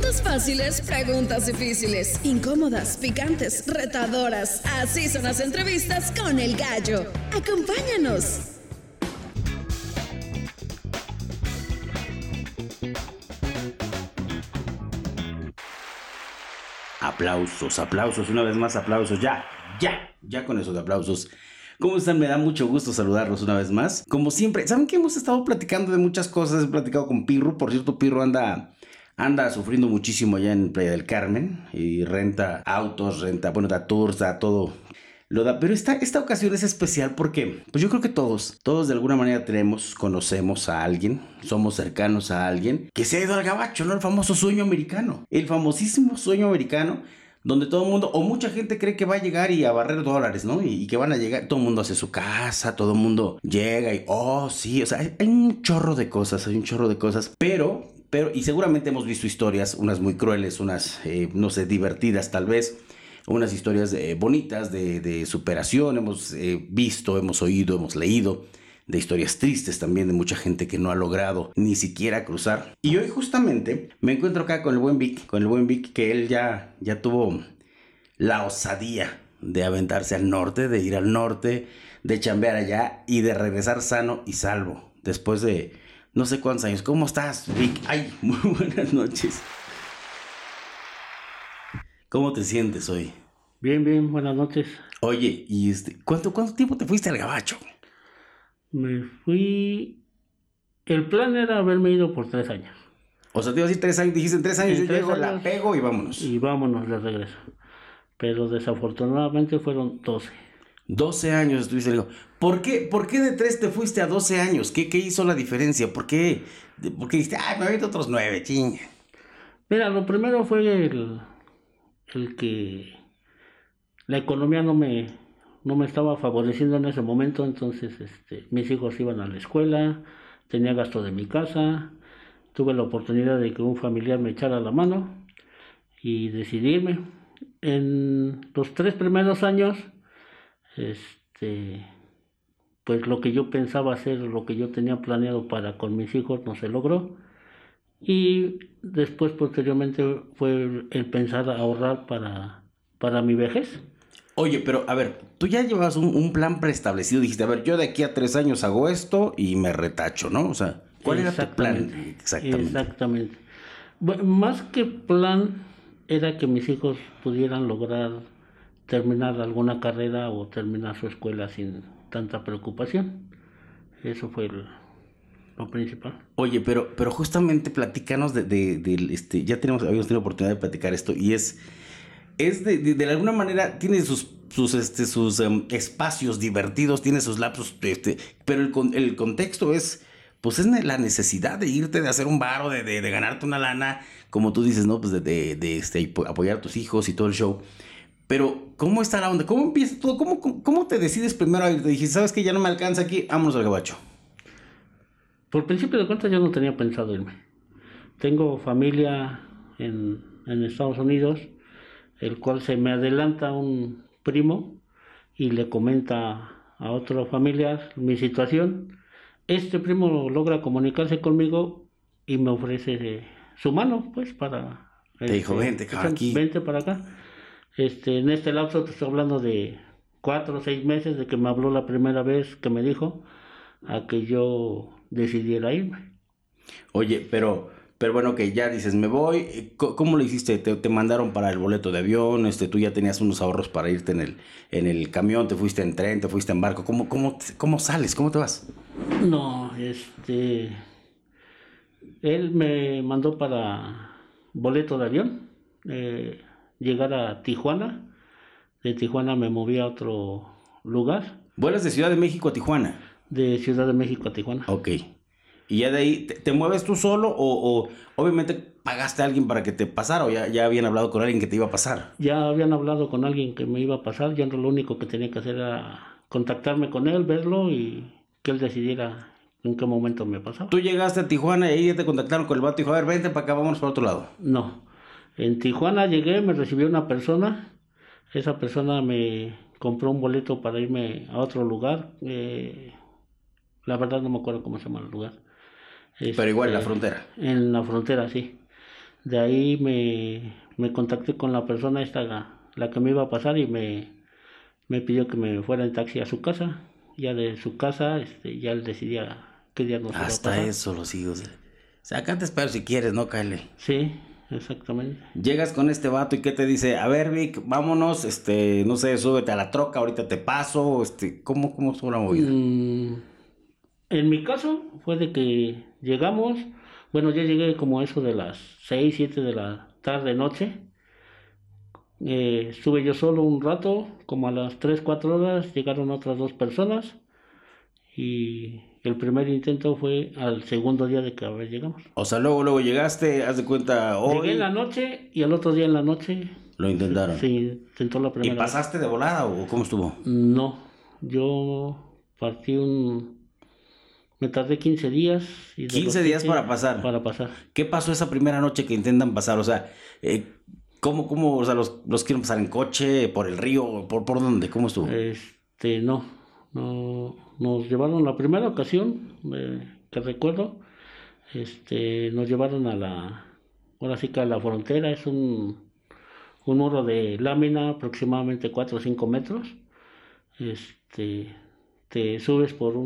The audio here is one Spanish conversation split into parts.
Preguntas fáciles, preguntas difíciles, incómodas, picantes, retadoras. Así son las entrevistas con El Gallo. Acompáñanos. Aplausos, una vez más aplausos, ya con eso de aplausos. ¿Cómo están? Me da mucho gusto saludarlos una vez más. Como siempre, ¿saben que hemos estado platicando de muchas cosas? He platicado con Pirro, por cierto, Pirro anda sufriendo muchísimo allá en Playa del Carmen y renta autos, da tours, da todo. Pero esta ocasión es especial porque pues yo creo que todos de alguna manera conocemos a alguien, somos cercanos a alguien que se ha ido al gabacho, ¿no? El famoso sueño americano, el famosísimo sueño americano, donde todo el mundo o mucha gente cree que va a llegar y a barrer dólares, ¿no? Y que van a llegar, todo el mundo hace su casa, todo el mundo llega y, sí, o sea, hay un chorro de cosas, pero, y seguramente hemos visto historias, unas muy crueles, unas, no sé, divertidas tal vez, unas historias bonitas de superación, hemos visto, hemos oído, hemos leído de historias tristes también de mucha gente que no ha logrado ni siquiera cruzar. Y hoy justamente me encuentro acá con el buen Vic, que él ya tuvo la osadía de aventarse al norte, de ir al norte, de chambear allá y de regresar sano y salvo después de no sé cuántos años. ¿Cómo estás, Vic? Ay, muy buenas noches. ¿Cómo te sientes hoy? Bien, buenas noches. Oye, ¿y cuánto tiempo te fuiste al gabacho? Me fui... El plan era haberme ido por 3 años. O sea, te iba a decir 3 años, dijiste en 3 años yo llego, la pego y vámonos. Y vámonos de regreso. Pero desafortunadamente fueron 12. 12 años estuviste en el gabacho. ¿Por qué de 3 te fuiste a 12 años? ¿Qué hizo la diferencia? ¿Por qué dijiste, me aviento otros 9, chinga? Mira, lo primero fue el que la economía no me estaba favoreciendo en ese momento, entonces mis hijos iban a la escuela, tenía gasto de mi casa, tuve la oportunidad de que un familiar me echara la mano y decidirme. En los 3 primeros años, pues lo que yo pensaba hacer, lo que yo tenía planeado para con mis hijos no se logró. Y después, posteriormente, fue el pensar ahorrar para mi vejez. Oye, pero a ver, tú ya llevas un plan preestablecido, dijiste, a ver, yo de aquí a 3 años hago esto y me retacho, ¿no? O sea, ¿cuál era tu plan? Exactamente. Bueno, más que plan, era que mis hijos pudieran lograr terminar alguna carrera o terminar su escuela sin tanta preocupación. Eso fue lo principal. Oye, pero justamente platícanos ya habíamos tenido oportunidad de platicar esto y es de alguna manera tiene sus espacios divertidos, tiene sus lapsos, pero el contexto es la necesidad de irte, de hacer un varo, de ganarte una lana, como tú dices, ¿no? Pues de apoyar a tus hijos y todo el show. Pero, ¿cómo está la onda? ¿Cómo empieza todo? ¿Cómo te decides primero a irte? Dijiste, ¿sabes qué? Ya no me alcanza aquí, vámonos al gabacho. Por principio de cuentas yo no tenía pensado irme. Tengo familia en Estados Unidos, el cual se me adelanta un primo y le comenta a otro familiar mi situación. Este primo logra comunicarse conmigo y me ofrece su mano, pues, para... Te dijo, vente aquí. Vente para acá. En este lapso te estoy hablando de 4 o 6 meses de que me habló la primera vez que me dijo a que yo decidiera irme. Oye, pero bueno, que ya dices, me voy. ¿Cómo lo hiciste? ¿Te mandaron para el boleto de avión? ¿Tú ya tenías unos ahorros para irte en el camión? ¿Te fuiste en tren? ¿Te fuiste en barco? ¿Cómo sales? ¿Cómo te vas? No, él me mandó para boleto de avión, llegar a Tijuana. De Tijuana me moví a otro lugar. ¿Vuelas de Ciudad de México a Tijuana? De Ciudad de México a Tijuana. Ok. ¿Y ya de ahí te mueves tú solo o obviamente pagaste a alguien para que te pasara o ya habían hablado con alguien que te iba a pasar? Ya habían hablado con alguien que me iba a pasar, ya lo único que tenía que hacer era contactarme con él, verlo y que él decidiera en qué momento me pasaba. ¿Tú llegaste a Tijuana y ahí ya te contactaron con el vato y dijo, a ver, vente para acá, vámonos para otro lado? No, en Tijuana llegué, me recibió una persona, esa persona me compró un boleto para irme a otro lugar, la verdad no me acuerdo cómo se llama el lugar. Pero igual en la frontera. En la frontera, sí. De ahí me contacté con la persona esta, la que me iba a pasar, y me pidió que me fuera en taxi a su casa. Ya de su casa, ya él decidía qué día nos iba a Hasta pasar. eso, los hijos. O sea, acá te espero si quieres, ¿no, Kyle? Sí, exactamente. Llegas con este vato y ¿qué te dice? A ver, Vic, vámonos, no sé, súbete a la troca, ahorita te paso, ¿cómo estuvo la movida? En mi caso fue de que llegamos, bueno, ya llegué como eso de las 6, 7 de la tarde, noche. Estuve yo solo un rato, como a las 3, 4 horas llegaron otras 2 personas, y el primer intento fue al segundo día de que llegamos. O sea, luego llegaste, haz de cuenta, Llegué en hoy la noche y al otro día en la noche lo intentaron. se intentó la ¿Y primera vez. pasaste de volada o cómo estuvo? No, yo partí me tardé 15 días. Y de 15 los días 15 para pasar. Para pasar. ¿Qué pasó esa primera noche que intentan pasar? O sea, ¿cómo, o sea, los quieren pasar en coche, por el río, por dónde? ¿Cómo estuvo? No, nos llevaron la primera ocasión, que recuerdo, nos llevaron ahora sí que a la frontera. Es un muro de lámina, aproximadamente 4 o 5 metros. Te subes por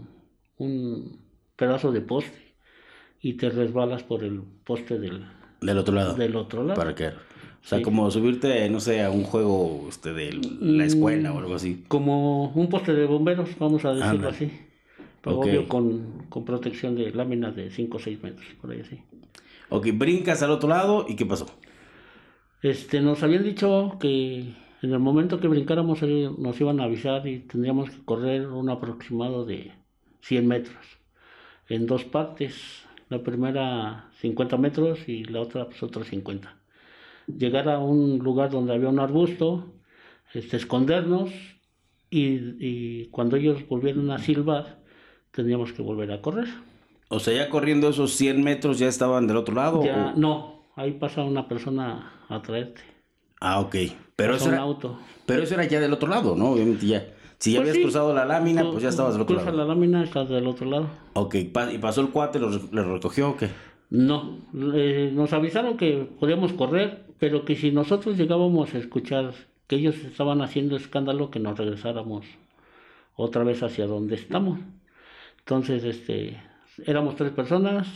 un pedazo de poste y te resbalas por el poste Del otro lado. del otro lado. ¿Para qué? O sea, Sí. como subirte, no sé, a un juego de la escuela o algo así. Como un poste de bomberos, vamos a decirlo Ándale. así. Pero Ok. obvio con protección de láminas de 5 o 6 metros, por ahí así. Ok, brincas al otro lado y ¿qué pasó? Nos habían dicho que en el momento que brincáramos nos iban a avisar y tendríamos que correr un aproximado de 100 metros en 2 partes. La primera 50 metros y la otra pues otros 50. Llegar a un lugar donde había un arbusto, escondernos, y cuando ellos volvieron a silbar tendríamos que volver a correr. O sea, ya corriendo esos 100 metros ya estaban del otro lado. Ya, ¿o? no, ahí pasa una persona a traerte. Ah, ok. Pero Pasa eso un era, auto. pero eso era ya del otro lado, ¿no? Obviamente ya. Si ya Pues habías sí, cruzado la lámina, pues ya estabas del otro Cruza lado. la lámina, estás del otro lado. Ok, y pasó el cuate, ¿le recogió o qué? No, nos avisaron que podíamos correr, pero que si nosotros llegábamos a escuchar que ellos estaban haciendo escándalo, que nos regresáramos otra vez hacia donde estamos. Entonces, éramos 3 personas,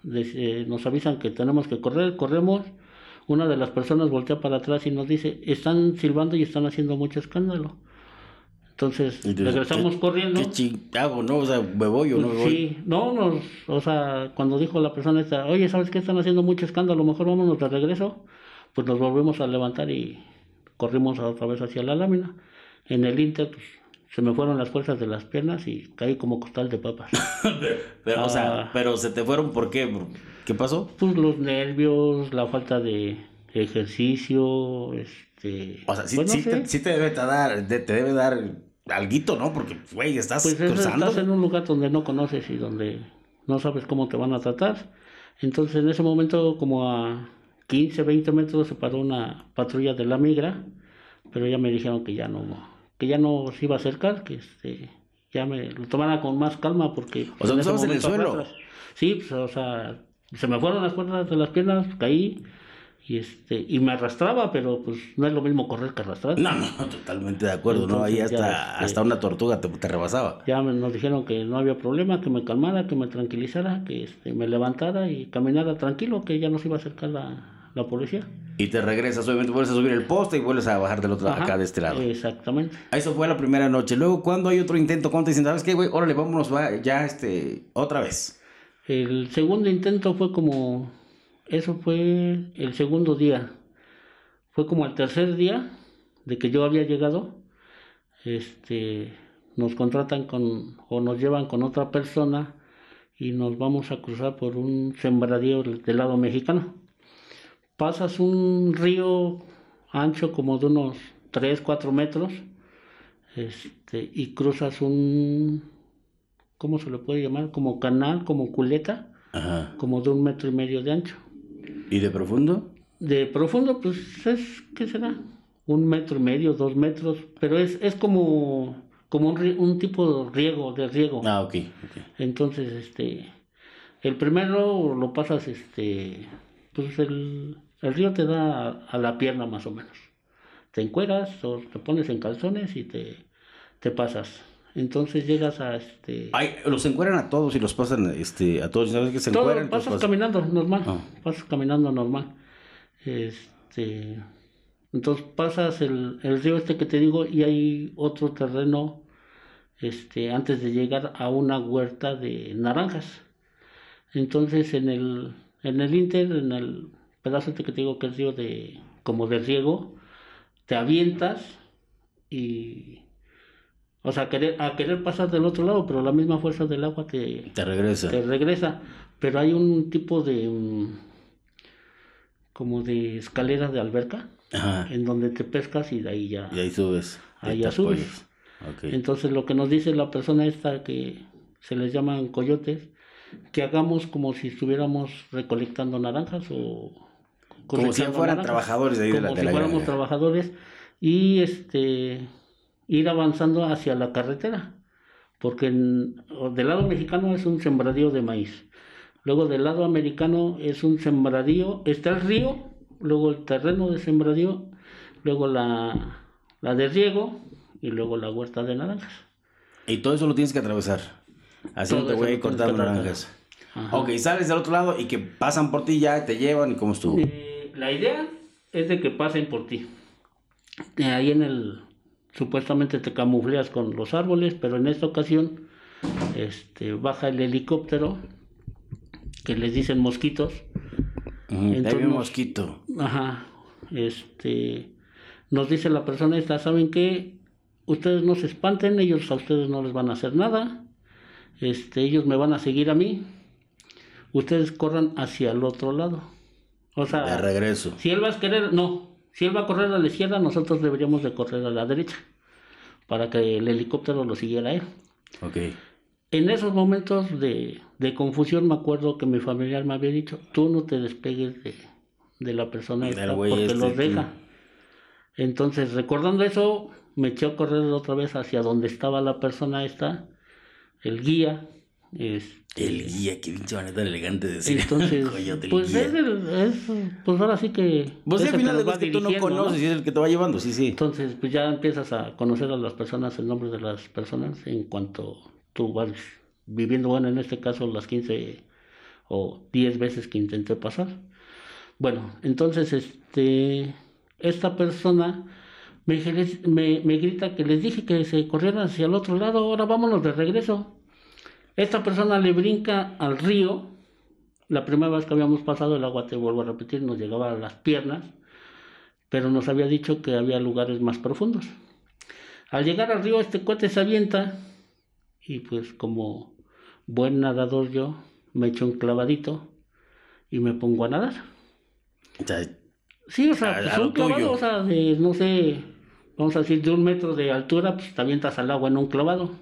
nos avisan que tenemos que correr, corremos. Una de las personas voltea para atrás y nos dice, están silbando y están haciendo mucho escándalo. Entonces, Y tú dices, regresamos corriendo. ¿Qué chingago, no? O sea, ¿me voy o no me voy? Sí, no, o sea, cuando dijo la persona esta, oye, ¿sabes qué? Están haciendo mucho escándalo, mejor vámonos de regreso. Pues nos volvimos a levantar y corrimos otra vez hacia la lámina. En el Inter, pues, se me fueron las fuerzas de las piernas y caí como costal de papas. Pero, o sea, pero se te fueron, ¿por qué? ¿Qué pasó? Pues los nervios, la falta de ejercicio, O sea, sí, pues no sé. sí te debe dar alguito, ¿no? Porque, güey, estás Pues cruzando. estás en un lugar donde no conoces y donde no sabes cómo te van a tratar. Entonces en ese momento, como a 15, 20 metros, se paró una patrulla de la migra, pero ya me dijeron que ya no se iba a acercar, que ya me lo tomara con más calma porque... O sea, en ese ¿tú estabas en el momento fue suelo? atrás. Sí, pues, o sea, se me fueron las cuerdas de las piernas, caí y me arrastraba, pero pues no es lo mismo correr que arrastrar. No, totalmente de acuerdo, ¿no? Ahí Entonces, ya, hasta una tortuga te rebasaba. Ya nos dijeron que no había problema, que me calmara, que me tranquilizara, que me levantara y caminara tranquilo, que ya no se iba a acercar la policía. Y te regresas, obviamente vuelves a subir el poste y vuelves a bajar del otro lado, Ajá, acá de este lado. Exactamente. Eso fue la primera noche. Luego, ¿cuándo hay otro intento? ¿Cuándo te dicen, sabes qué, güey? Órale, vámonos, ya, otra vez? El segundo intento eso fue el segundo día. Fue como el tercer día de que yo había llegado. Nos contratan o nos llevan con otra persona y nos vamos a cruzar por un sembradío del lado mexicano. Pasas un río ancho como de unos 3, 4 metros, y cruzas ¿cómo se le puede llamar? Como canal, como culeta, Ajá. como de 1,5 metros de ancho. ¿Y de profundo? De profundo, pues ¿qué será? 1,5 metros, 2 metros, pero es como un tipo de riego. Ah, ok. Entonces, el primero lo pasas, pues el río te da a la pierna más o menos. Te encueras o te pones en calzones y te pasas. Entonces llegas a Ay, los encueran a todos y los pasan a todos. ¿Sabes que se todo, encueran? pasas caminando normal. Pasas caminando normal. Entonces pasas el río que te digo y hay otro terreno antes de llegar a una huerta de naranjas. Entonces en el Inter, en el pedazo que te digo que es río como de riego, te avientas y, o sea, a querer pasar del otro lado, pero la misma fuerza del agua te regresa. Pero hay un tipo de, como de escalera de alberca, Ajá. en donde te pescas y de ahí ya. Y ahí subes. Ahí ya subes. Okay. Entonces lo que nos dice la persona que se les llaman coyotes, que hagamos como si estuviéramos recolectando naranjas o como si fueran naranjas, trabajadores de ahí como si fuéramos trabajadores y ir avanzando hacia la carretera, porque del lado mexicano es un sembradío de maíz, luego del lado americano es un sembradío, está el río, luego el terreno de sembradío, luego la de riego y luego la huerta de naranjas. Y todo eso lo tienes que atravesar. Así no te voy a ir cortando naranjas. Ajá. Ok, sales del otro lado y que pasan por ti ya, te llevan y cómo estuvo. La idea es de que pasen por ti. Ahí supuestamente te camufleas con los árboles, pero en esta ocasión baja el helicóptero, que les dicen mosquitos. Entonces, hay un mosquito. Ajá. Nos dice la persona ¿saben qué? Ustedes no se espanten, ellos a ustedes no les van a hacer nada. Ellos me van a seguir a mí. Ustedes corran hacia el otro lado. O sea, de regreso. Si él va a correr a la izquierda, nosotros deberíamos de correr a la derecha para que el helicóptero lo siguiera a él. Okay. En esos momentos de confusión me acuerdo que mi familiar me había dicho, tú no te despegues de la persona porque los deja. Entonces, recordando eso, me eché a correr otra vez hacia donde estaba la persona el guía. El guía, qué pinche manera elegante de decir. Entonces, pues pues ahora sí que... Vos al final de los que tú no conoces, ¿no? Y es el que te va llevando, sí. Entonces, pues ya empiezas a conocer a las personas, el nombre de las personas, en cuanto tú vas viviendo, bueno, en este caso las 15 o 10 veces que intenté pasar. Bueno, entonces, esta persona me grita que les dije que se corrieran hacia el otro lado, ahora vámonos de regreso. Esta persona le brinca al río. La primera vez que habíamos pasado el agua, te vuelvo a repetir, nos llegaba a las piernas, pero nos había dicho que había lugares más profundos. Al llegar al río, este cuate se avienta y pues como buen nadador yo, me echo un clavadito y me pongo a nadar. Sí, o sea, pues un clavado, tuyo. O sea, de, no sé, vamos a decir, de 1 metro de altura, pues te avientas al agua en un clavado.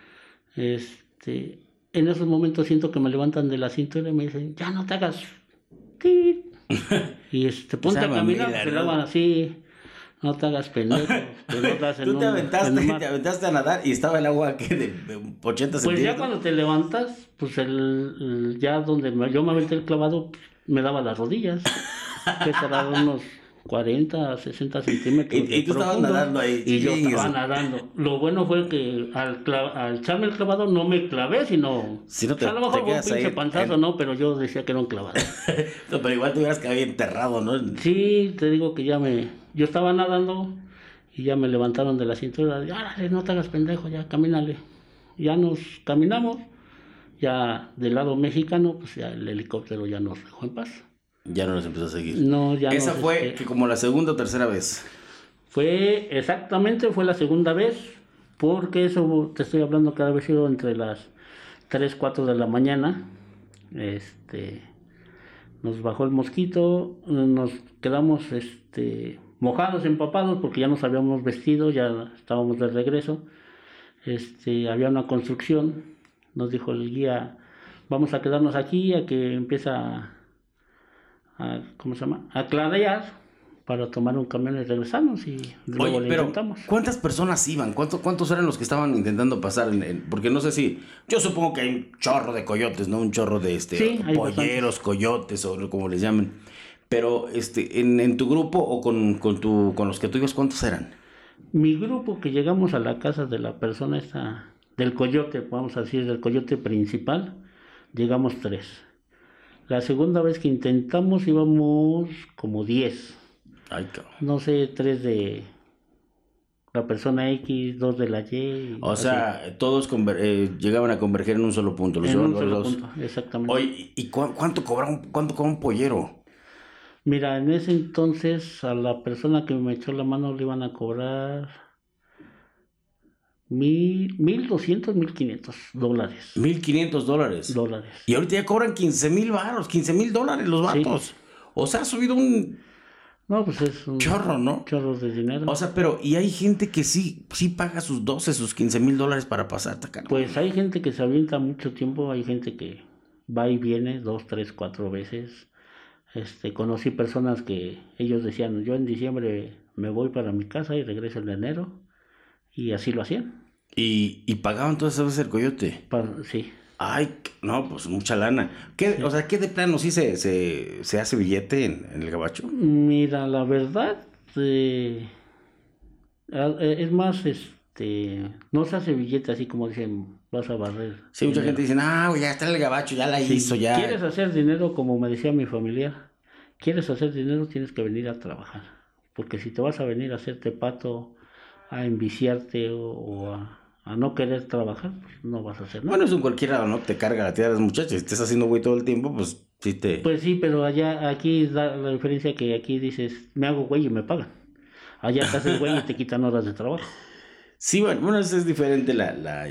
En esos momentos siento que me levantan de la cintura y me dicen, ya no te hagas. Y ponte a caminar, se lavan así, no te hagas pendejo. Tú te aventaste a nadar y estaba el agua que de 80 centímetros. Pues ya cuando te levantas, pues ya donde yo me aventé el clavado, me daba las rodillas, que serán unos 40, 60 centímetros. Y tú estabas nadando ahí. Y yo estaba nadando. Lo bueno fue que al echarme el clavado no me clavé, sino... Si no te, a lo mejor fue un pinche panzazo, ¿no? Pero yo decía que era un clavado. No, pero igual te hubieras quedado enterrado, ¿no? Sí, te digo que yo estaba nadando y ya me levantaron de la cintura. Árale, no te hagas pendejo, ya camínale. Ya nos caminamos. Ya del lado mexicano, pues ya el helicóptero ya nos dejó en paz. Ya no nos empezó a seguir. No, ya no. Esa fue que como la segunda o tercera vez. Fue la segunda vez, porque eso te estoy hablando que había sido entre las 3, 4 de la mañana. Nos bajó el mosquito, nos quedamos mojados, empapados, porque ya nos habíamos vestido, ya estábamos de regreso. Había una construcción, nos dijo el guía, vamos a quedarnos aquí a que empieza a clarear, para tomar un camión y regresarnos y luego Oye, le pero intentamos. ¿cuántas personas iban? ¿Cuántos eran los que estaban intentando pasar? Porque no sé si... Yo supongo que hay un chorro de coyotes, ¿no? Un chorro de Sí, hay polleros, coyotes o como les llamen. Pero en tu grupo o con los que tú ibas, ¿cuántos eran? Mi grupo que llegamos a la casa de la persona esta, del coyote, vamos a decir, del coyote principal, llegamos 3. La segunda vez que intentamos íbamos como 10. Ay, cabrón. No sé, 3 de la persona X, 2 de la Y. O así. sea, todos llegaban a converger en un solo punto. Los En un llevaban solo los dos. punto, exactamente. Oye, ¿y cuánto cobra un pollero? Mira, en ese entonces a la persona que me echó la mano le iban a cobrar $1,200, $1,500. $1,500. Y ahorita ya cobran 15,000 varos, $15,000 los vatos. Sí. O sea, ha subido un No, pues es un chorro, ¿no? chorro de dinero. O sea, pero, y hay gente que sí paga sus 12, sus $15,000 para pasar, Tacano. Pues hay gente que se avienta mucho tiempo, hay gente que va y viene 2, 3, 4 veces. Conocí personas que ellos decían, yo en diciembre me voy para mi casa y regreso en enero, y así lo hacían. Y pagaban todas esas veces el coyote. Sí. Ay, no, pues mucha lana. ¿Qué, o sea, qué de plano sí se hace billete en el gabacho? Mira, la verdad, es más, no se hace billete así como dicen, vas a barrer. Sí, mucha dinero. gente dice, güey, ya está en el gabacho, ya la Sí, hizo, ya. ¿quieres hacer dinero? Como me decía mi familiar, ¿quieres hacer dinero? Tienes que venir a trabajar. Porque si te vas a venir a hacerte pato, a enviciarte o a no querer trabajar, pues no vas a hacer nada. Bueno, eso en cualquier lado, ¿no? Te carga la tía de las muchachas. Si estás haciendo güey todo el tiempo, pues sí te... Pues sí, pero aquí da la diferencia que aquí dices, me hago güey y me pagan. Allá te haces güey y te quitan horas de trabajo. Sí, bueno, eso es diferente la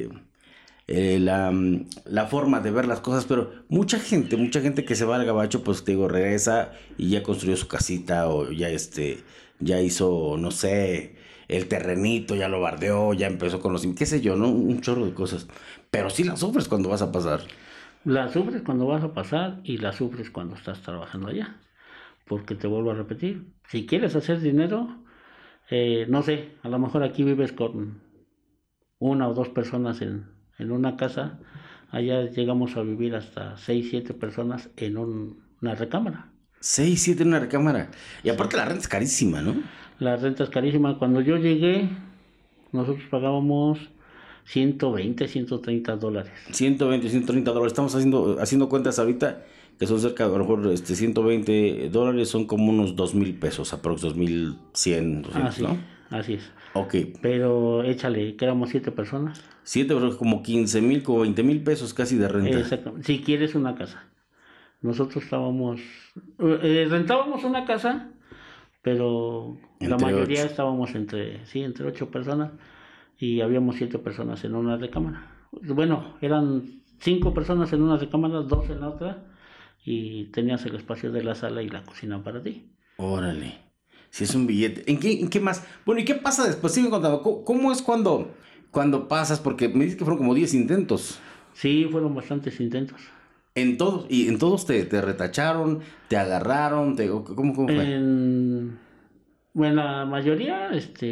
forma de ver las cosas, pero mucha gente que se va al gabacho, pues te digo, regresa y ya construyó su casita o ya hizo, no sé, el terrenito, ya lo bardeó, ya empezó con los... qué sé yo, ¿no? Un chorro de cosas. Pero sí la sufres cuando vas a pasar. La sufres cuando vas a pasar y la sufres cuando estás trabajando allá. Porque te vuelvo a repetir, si quieres hacer dinero, no sé, a lo mejor aquí vives con 1 o 2 personas en una casa, allá llegamos a vivir hasta 6, 7 personas en una recámara. 6, 7 en una recámara. Y aparte la renta es carísima, ¿no? La renta es carísima. Cuando yo llegué, nosotros pagábamos $120, $130. 120, $130. Estamos haciendo cuentas ahorita que son cerca, a lo mejor $120 son como unos 2,000 pesos, aprox 2,100, 200, Sí, ¿no? así es. Ok. Pero échale, que éramos 7 personas. 7 personas, como 15,000, como 20,000 pesos casi de renta. Exactamente. Si quieres una casa. Nosotros rentábamos una casa, pero la Entre mayoría 8. estábamos entre 8 personas y habíamos 7 personas en una recámara. Bueno, eran 5 personas en una recámara, 2 en la otra, y tenías el espacio de la sala y la cocina para ti. Órale. Si es un billete. ¿En qué más? Bueno, ¿y qué pasa después? Sigue contando. ¿Cómo es cuando pasas? Porque me dices que fueron como 10 intentos. Sí, fueron bastantes intentos. En todos te retacharon, te agarraron, ¿cómo fue? Bueno, la mayoría,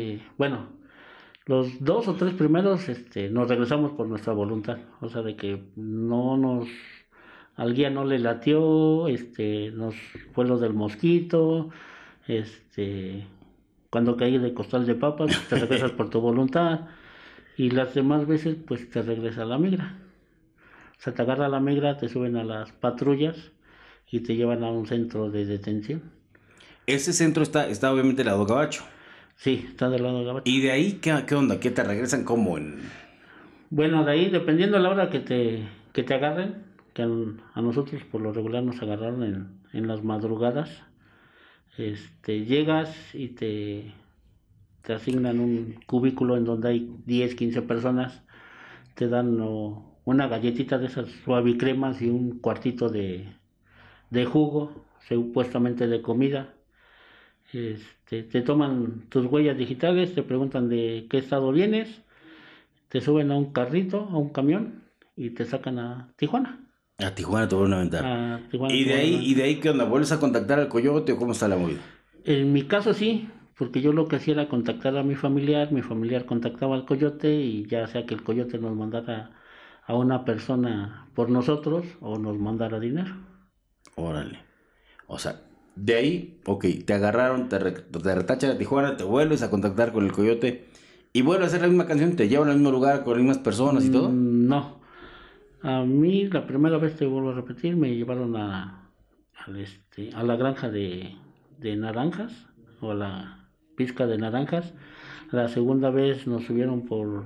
los 2 o 3 primeros, nos regresamos por nuestra voluntad. O sea, de que al guía no le latió, nos fue lo del mosquito, cuando caí de costal de papas, te regresas por tu voluntad, y las demás veces, pues te regresa la migra. O sea, te agarra la migra, te suben a las patrullas y te llevan a un centro de detención. Ese centro está obviamente del lado gabacho. Sí, está del lado de gabacho. ¿Y de ahí qué onda? ¿Qué te regresan como en...? Bueno, de ahí, dependiendo de la hora que te agarren, que a nosotros por lo regular nos agarraron en las madrugadas, llegas y te asignan un cubículo en donde hay 10, 15 personas, te dan una galletita de esas suavicremas y un cuartito de jugo, supuestamente de comida. Te toman tus huellas digitales, te preguntan de qué estado vienes, te suben a un carrito, a un camión y te sacan a Tijuana. A Tijuana te vuelven a aventar. A Tijuana ¿Y de ahí qué onda? ¿Vuelves a contactar al coyote o cómo está la movida? En mi caso sí, porque yo lo que hacía era contactar a mi familiar contactaba al coyote y ya sea que el coyote nos mandara a una persona por nosotros o nos mandara dinero. Órale. O sea, de ahí, ok, te agarraron, te retachan a Tijuana, te vuelves a contactar con el coyote y vuelves a hacer la misma canción, te llevan al mismo lugar con las mismas personas y todo. No. A mí la primera vez, te vuelvo a repetir, me llevaron a la granja de naranjas o a la pizca de naranjas. La segunda vez nos subieron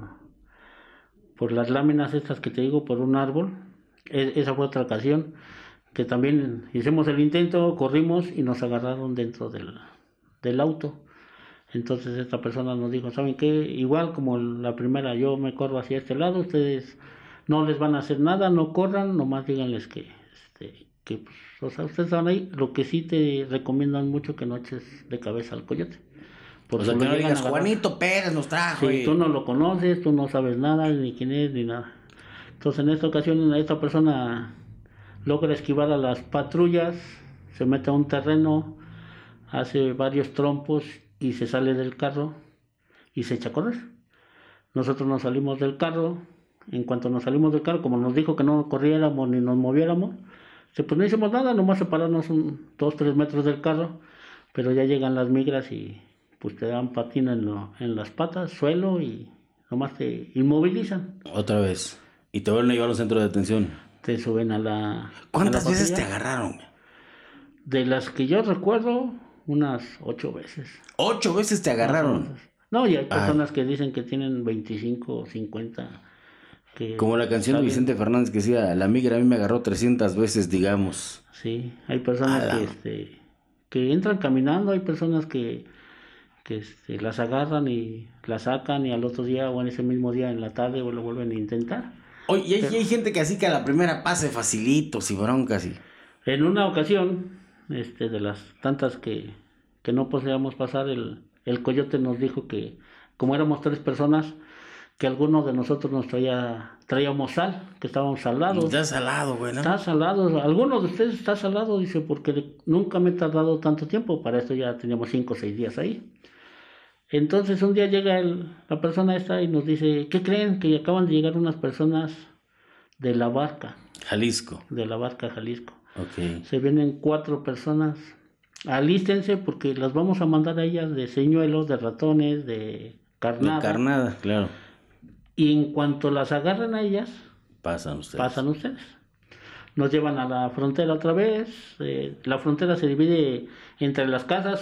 por las láminas estas que te digo, por un árbol. Esa fue otra ocasión que también hicimos el intento, corrimos y nos agarraron dentro del auto. Entonces esta persona nos dijo, ¿saben qué? Igual como la primera, yo me corro hacia este lado, ustedes no les van a hacer nada, no corran, nomás díganles que pues, o sea, ustedes van ahí. Lo que sí te recomiendan mucho que no eches de cabeza al coyote. O sea, que no digas, Juanito Pérez nos trajo. Sí, tú no lo conoces, tú no sabes nada, ni quién es, ni nada. Entonces en esta ocasión esta persona logra esquivar a las patrullas, se mete a un terreno, hace varios trompos y se sale del carro y se echa a correr. Nosotros nos salimos del carro. En cuanto nos salimos del carro, como nos dijo que no corriéramos ni nos moviéramos, pues no hicimos nada, nomás separarnos 2-3 metros del carro, pero ya llegan las migras y pues te dan patina en las patas, suelo y nomás te inmovilizan. Otra vez. Y te vuelven a llevar a un centro de detención. Te suben a la... ¿Cuántas veces te agarraron? De las que yo recuerdo, unas 8 veces. ¿8 veces te agarraron? No, y hay personas que dicen que tienen 25 o 50. Como la canción de Vicente Fernández que decía, la migra a mí me agarró 300 veces, digamos. Sí, hay personas que entran caminando, hay personas que las agarran y las sacan y al otro día o en ese mismo día en la tarde lo vuelven a intentar. Oye, y hay gente que así que a la primera pase facilito, sin broncas. En una ocasión, de las tantas que no podíamos pasar, el coyote nos dijo que como éramos 3 personas, que alguno de nosotros nos traíamos sal, que estábamos salados. Está salado, güey, ¿no? Está salado, algunos de ustedes está salado, dice, porque nunca me he tardado tanto tiempo, para esto ya teníamos 5 o 6 días ahí. Entonces un día llega la persona esta y nos dice, ¿qué creen? Que acaban de llegar unas personas de La Barca. Jalisco. De La Barca, Jalisco. Okay. Se vienen 4 personas, alístense porque las vamos a mandar a ellas de señuelos, de ratones, de carnada. De carnada, claro. Y en cuanto las agarran a ellas, pasan ustedes. Nos llevan a la frontera otra vez. La frontera se divide entre las casas,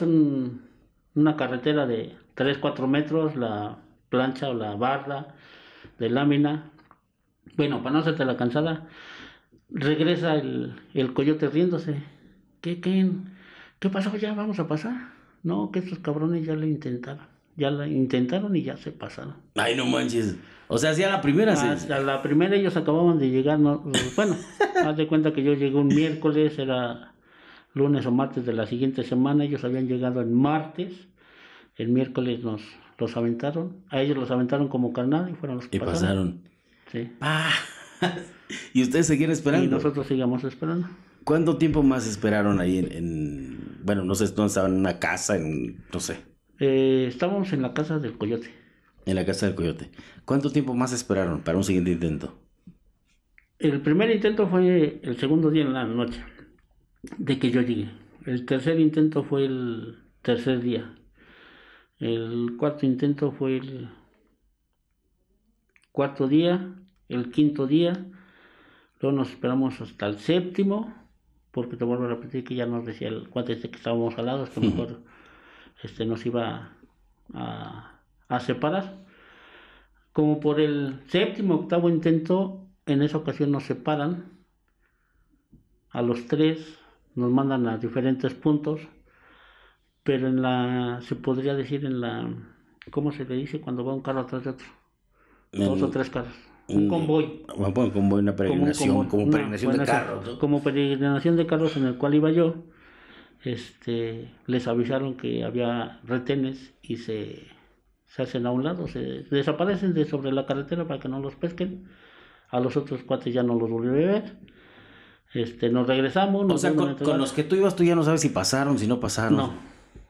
una carretera de 3-4 metros, la plancha o la barra de lámina. Bueno, para no hacerte la cansada, regresa el coyote riéndose. ¿Qué pasó? Ya vamos a pasar. No, que estos cabrones ya la intentaron y ya se pasaron. Ay, no manches. O sea, sí a la primera. A la primera ellos acababan de llegar, ¿no? Bueno, haz de cuenta que yo llegué un miércoles, era lunes o martes de la siguiente semana, ellos habían llegado el martes, el miércoles los aventaron, a ellos los aventaron como carnada y fueron los que pasaron. Sí. Y ustedes seguían esperando. Y nosotros seguíamos esperando. ¿Cuánto tiempo más esperaron ahí bueno, no sé, dónde estaban, en una casa, no sé? Estábamos en la casa del coyote. En la casa del coyote. ¿Cuánto tiempo más esperaron para un siguiente intento? El primer intento fue el segundo día en la noche de que yo llegué. El tercer intento fue el tercer día. El cuarto intento fue el cuarto día. El quinto día. Luego nos esperamos hasta el séptimo, porque te vuelvo a repetir que ya nos decía el cuate que estábamos alados, que mejor nos iba a separar. Como por el séptimo, octavo intento, en esa ocasión nos separan. A los 3 nos mandan a diferentes puntos, pero se podría decir ¿cómo se le dice cuando va un carro atrás de otro? 2 o 3 carros. Un convoy. Un convoy, una peregrinación, como peregrinación de carros, ¿no? Como peregrinación de carros en el cual iba yo. Les avisaron que había retenes y se hacen a un lado, se desaparecen de sobre la carretera para que no los pesquen. A los otros 4 ya no los volví a ver. Nos regresamos. O sea, con los que tú ibas, tú ya no sabes si pasaron, si no pasaron. No,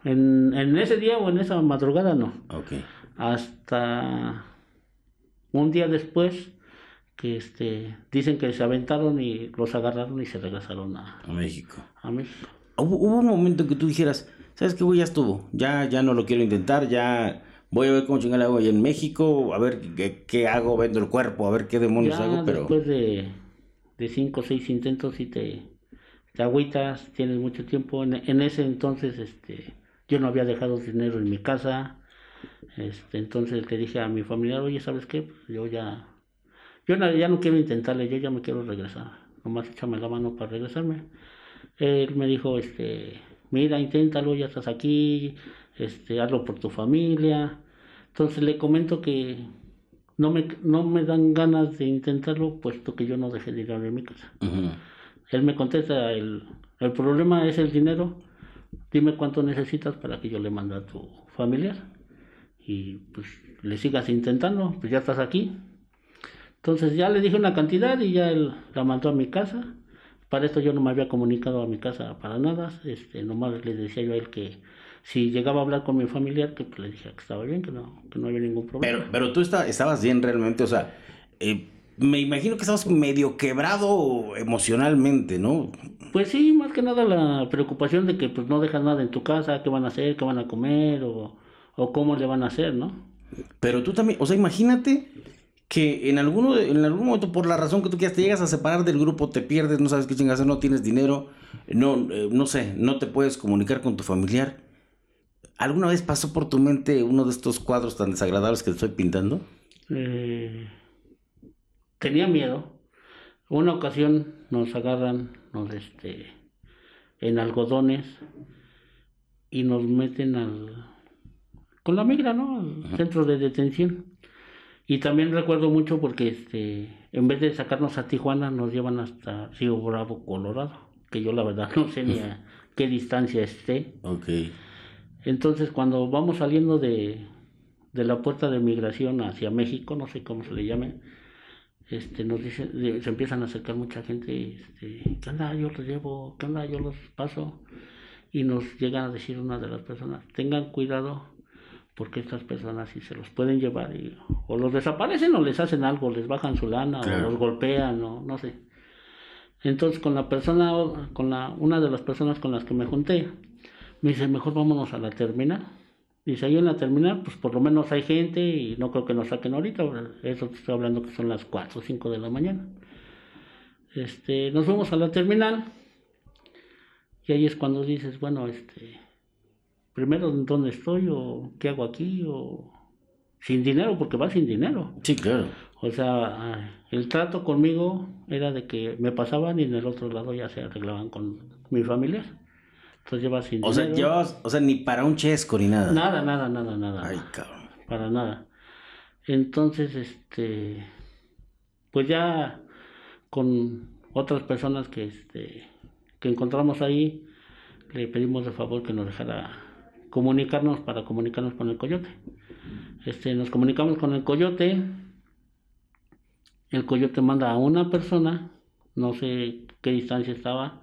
En ese día o en esa madrugada no. Ok. Hasta un día después que dicen que se aventaron y los agarraron y se regresaron A México. a México. Hubo un momento en que tú dijeras, ¿sabes qué, güey? Ya estuvo, ya no lo quiero intentar, ya voy a ver cómo chingada hago ahí en México, a ver qué hago, vendo el cuerpo, a ver qué demonios Ya hago, pero... después de 5 o 6 intentos sí te agüitas, tienes mucho tiempo. En ese entonces yo no había dejado dinero en mi casa. Entonces le dije a mi familiar, oye, ¿sabes qué? Pues ya no quiero intentarle, yo ya me quiero regresar. Nomás échame la mano para regresarme. Él me dijo, mira, inténtalo, ya estás aquí, hazlo por tu familia. Entonces le comento que no me dan ganas de intentarlo, puesto que yo no dejé dinero en mi casa. Uh-huh. Él me contesta, el problema es el dinero, dime cuánto necesitas para que yo le mande a tu familiar y pues le sigas intentando, pues ya estás aquí. Entonces ya le dije una cantidad y ya él la mandó a mi casa. Para esto yo no me había comunicado a mi casa para nada, nomás le decía yo a él que si llegaba a hablar con mi familiar, que pues le dije que estaba bien, que no había ningún problema. Pero tú estabas bien realmente, o sea, me imagino que estabas medio quebrado emocionalmente, ¿no? Pues sí, más que nada la preocupación de que pues no dejas nada en tu casa, qué van a hacer, qué van a comer o cómo le van a hacer, ¿no? Pero tú también, o sea, imagínate que en algún momento, por la razón que tú quieras, te llegas a separar del grupo, te pierdes, no sabes qué chingas hacer, no tienes dinero, no sé, no te puedes comunicar con tu familiar. ¿Alguna vez pasó por tu mente uno de estos cuadros tan desagradables que te estoy pintando? Tenía miedo. Una ocasión nos agarran, en algodones y nos meten con la migra, ¿no? Al centro de detención. Y también recuerdo mucho porque en vez de sacarnos a Tijuana, nos llevan hasta Río Bravo, Colorado, que yo la verdad no sé ni a qué distancia esté. Ok. Entonces cuando vamos saliendo de la puerta de migración hacia México, no sé cómo se le llame, nos dicen, se empiezan a acercar mucha gente, ¿qué onda? Yo los llevo, ¿qué onda? Yo los paso. Y nos llegan a decir una de las personas, tengan cuidado porque estas personas sí se los pueden llevar o los desaparecen o les hacen algo, les bajan su lana, claro, o los golpean o no sé. Entonces una de las personas con las que me junté, me dice, mejor vámonos a la terminal. Dice, ahí en la terminal, pues por lo menos hay gente y no creo que nos saquen ahorita. Eso te estoy hablando que son las 4 o 5 de la mañana. Nos fuimos a la terminal y ahí es cuando dices, bueno, primero dónde estoy o qué hago aquí o sin dinero, porque va sin dinero. Sí, claro. O sea, el trato conmigo era de que me pasaban y en el otro lado ya se arreglaban con mi familia. Entonces llevas sin dinero. O sea, ni para un chesco ni nada. Nada. Ay, cabrón. Para nada. Entonces, pues ya con otras personas que encontramos ahí, le pedimos de favor que nos dejara comunicarnos con el coyote. Nos comunicamos con el coyote manda a una persona, no sé qué distancia estaba,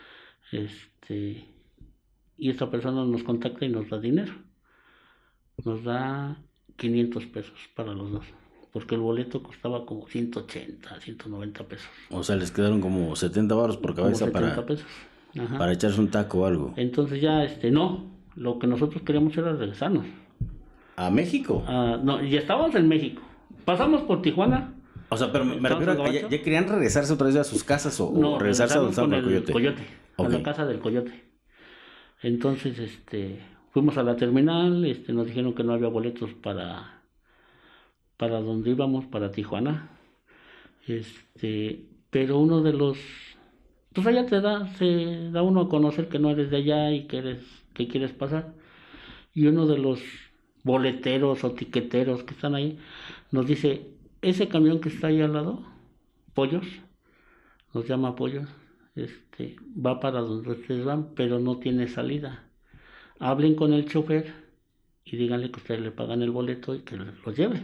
y esta persona nos contacta y nos da dinero. Nos da 500 pesos para los dos, porque el boleto costaba como 180, 190 pesos. O sea, les quedaron como 70 baros por cabeza para echarse un taco o algo. Entonces ya, no, lo que nosotros queríamos era regresarnos. ¿A México? No, ya estábamos en México. Pasamos por Tijuana. O sea, pero me refiero a que ya querían regresarse otra vez a sus casas o regresarse a donde estaba el coyote. Okay. A la casa del coyote. Entonces, fuimos a la terminal, nos dijeron que no había boletos para donde íbamos, para Tijuana. Pero uno de los, pues allá se da uno a conocer que no eres de allá y que quieres pasar. Y uno de los boleteros o tiqueteros que están ahí nos dice, ese camión que está ahí al lado, Pollos, nos llama Pollos, va para donde ustedes van, pero no tiene salida. Hablen con el chofer y díganle que ustedes le pagan el boleto y que los lleve.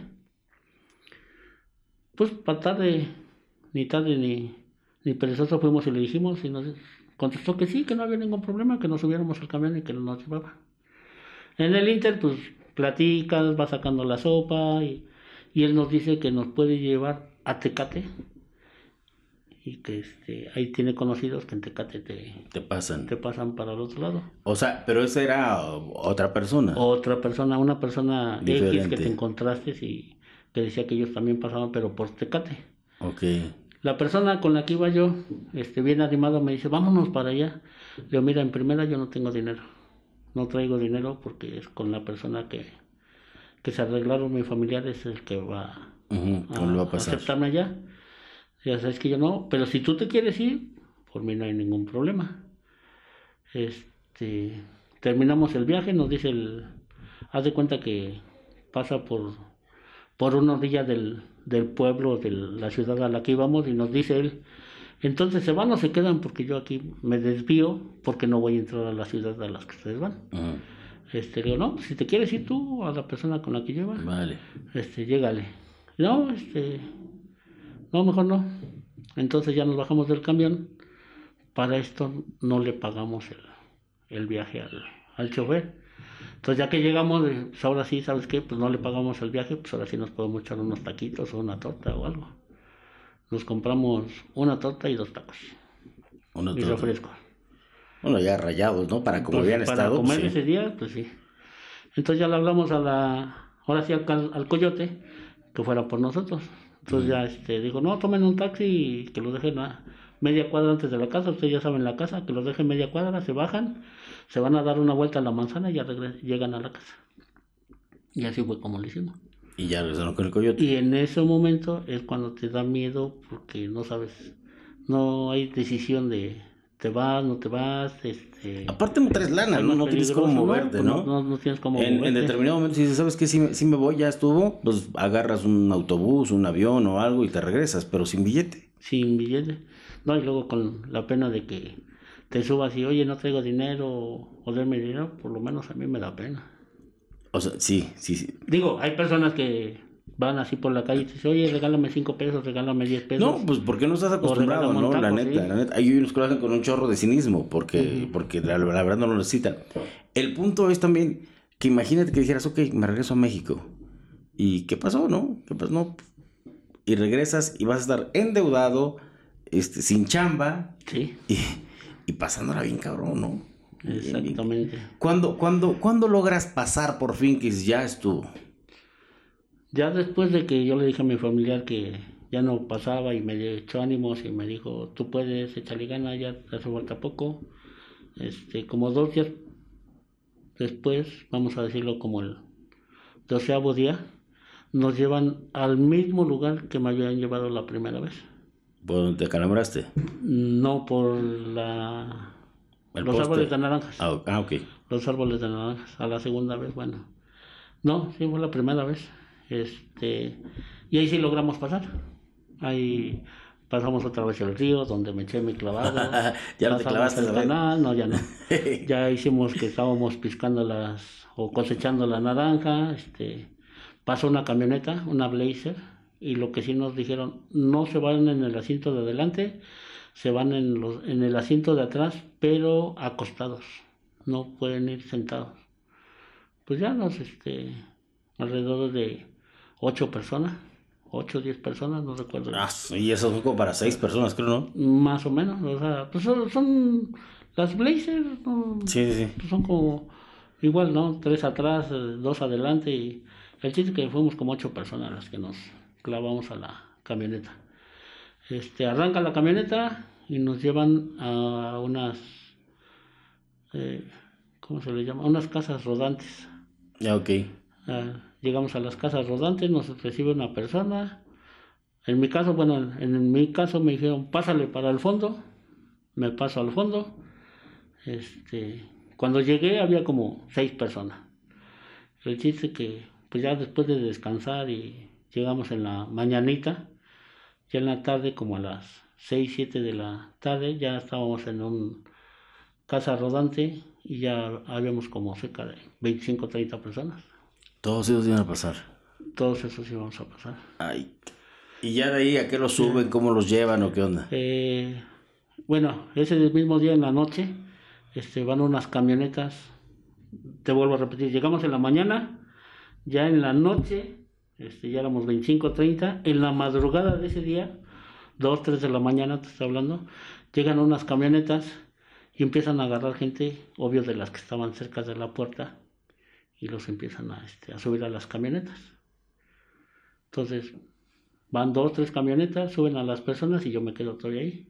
Pues para ni tarde ni perezoso fuimos y le dijimos y nos contestó que sí, que no había ningún problema, que nos subiéramos al camión y que nos llevaba. En el Inter, pues platicas, vas sacando la sopa y él nos dice que nos puede llevar a Tecate y que ahí tiene conocidos que en Tecate Te pasan. te pasan para el otro lado. O sea, pero esa era otra persona. Una persona Diferente. X que te encontraste y que decía que ellos también pasaban, pero por Tecate. Ok. La persona con la que iba yo, bien animado, me dice, vámonos para allá. Le digo, mira, en primera yo no tengo dinero. No traigo dinero porque es con la persona que se arreglaron mis familiares el que va ¿Cómo le va a pasar? aceptarme allá. Ya sabes que yo no, pero si tú te quieres ir, por mí no hay ningún problema. Terminamos el viaje, nos dice haz de cuenta que pasa por una orilla del pueblo, de la ciudad a la que íbamos, y nos dice él, entonces se van o se quedan, porque yo aquí me desvío, porque no voy a entrar a la ciudad a las que ustedes van. Le digo, no, si te quieres ir tú a la persona con la que llevas, Vale. Llégale. No, no, mejor no. Entonces ya nos bajamos del camión. Para esto no le pagamos el viaje al chofer. Entonces ya que llegamos, pues ahora sí, ¿sabes qué? Pues no le pagamos el viaje, pues ahora sí nos podemos echar unos taquitos o una torta o algo. Nos compramos una torta y 2 tacos. Una Y torta. refresco. Bueno, ya rayados, ¿no? Para como Pues, habían para estado. comer sí. ese día, pues sí. Entonces ya le hablamos ahora sí al coyote, que fuera por nosotros. Entonces ya dijo, no, tomen un taxi y que los dejen a media cuadra antes de la casa. Ustedes ya saben la casa, que los dejen media cuadra, se bajan, se van a dar una vuelta a la manzana y ya llegan a la casa. Y así fue como lo hicimos. Y ya regresaron con el coyote. Y en ese momento es cuando te da miedo porque no sabes, no hay decisión de te vas, no te vas, Aparte no traes lana, ¿no? No tienes cómo moverte, ¿no? No tienes cómo En moverte. determinado momento, si dices, ¿sabes qué? Si me voy, ya estuvo, pues agarras un autobús, un avión o algo y te regresas, pero sin billete. Sin billete. No, y luego con la pena de que te subas y, oye, no traigo dinero o denme dinero, por lo menos a mí me da pena. O sea, sí. Digo, hay personas que van así por la calle y te dicen, oye, regálame 5 pesos, regálame 10 pesos. No, pues porque no estás acostumbrado, regálame ¿no? un taco, La neta, sí. la neta. Hay unos que lo hacen con un chorro de cinismo, porque la verdad no lo necesitan. El punto es también que imagínate que dijeras, ok, me regreso a México. ¿Y qué pasó, no? ¿Qué pasó? No. Y regresas y vas a estar endeudado, sin chamba Sí, y pasándola bien cabrón, ¿no? exactamente. ¿Cuándo logras pasar por fin que dices, ya estuvo? Ya después de que yo le dije a mi familiar que ya no pasaba y me echó ánimos y me dijo, tú puedes, échale gana, ya te hace falta poco. Como 2 días después, vamos a decirlo como el 12º día, nos llevan al mismo lugar que me habían llevado la primera vez. ¿Por dónde te calambraste? No por El los poste. árboles de naranjas. Ok. Los árboles de naranjas. A la segunda vez, bueno. No, sí fue la primera vez. Y ahí sí logramos pasar. Ahí pasamos otra vez el río donde me eché mi clavado. Ya no te Pasamos clavaste el esa vez. canal, no, ya no. Ya hicimos que estábamos piscando o cosechando la naranja. Pasó una camioneta, una Blazer, y lo que sí nos dijeron, no se van en el asiento de adelante, se van en el asiento de atrás, pero acostados, no pueden ir sentados. Pues ya alrededor de 8 personas, 8 o 10 personas, no recuerdo. Y eso fue como para 6 personas, creo, ¿no? Más o menos, o sea, pues son las Blazers, ¿no? Sí. Pues son como igual, ¿no? 3 atrás, 2 adelante, y el chiste es que fuimos como 8 personas las que nos clavamos a la camioneta. Arranca la camioneta y nos llevan a unas, ¿cómo se le llama? Unas casas rodantes. Ya, ok. Llegamos a las casas rodantes, nos recibe una persona. En mi caso me dijeron, pásale para el fondo. Me paso al fondo. Cuando llegué había como 6 personas. El chiste que, pues ya después de descansar y llegamos en la mañanita, ya en la tarde, como a las 6, 7 de la tarde, ya estábamos en un casa rodante y ya habíamos como cerca de 25 o 30 personas. Todos ellos iban a pasar. Todos esos íbamos a pasar. Ay. ¿Y ya de ahí a qué los suben? ¿Cómo los llevan o qué onda? Bueno, ese mismo día en la noche van unas camionetas te vuelvo a repetir, llegamos en la mañana, ya en la noche, ya éramos 25, 30, en la madrugada de ese día, 2, 3 de la mañana, te estoy hablando, llegan unas camionetas y empiezan a agarrar gente, obvio de las que estaban cerca de la puerta, y los empiezan a subir a las camionetas. Entonces, van 2, 3 camionetas, suben a las personas y yo me quedo todavía ahí.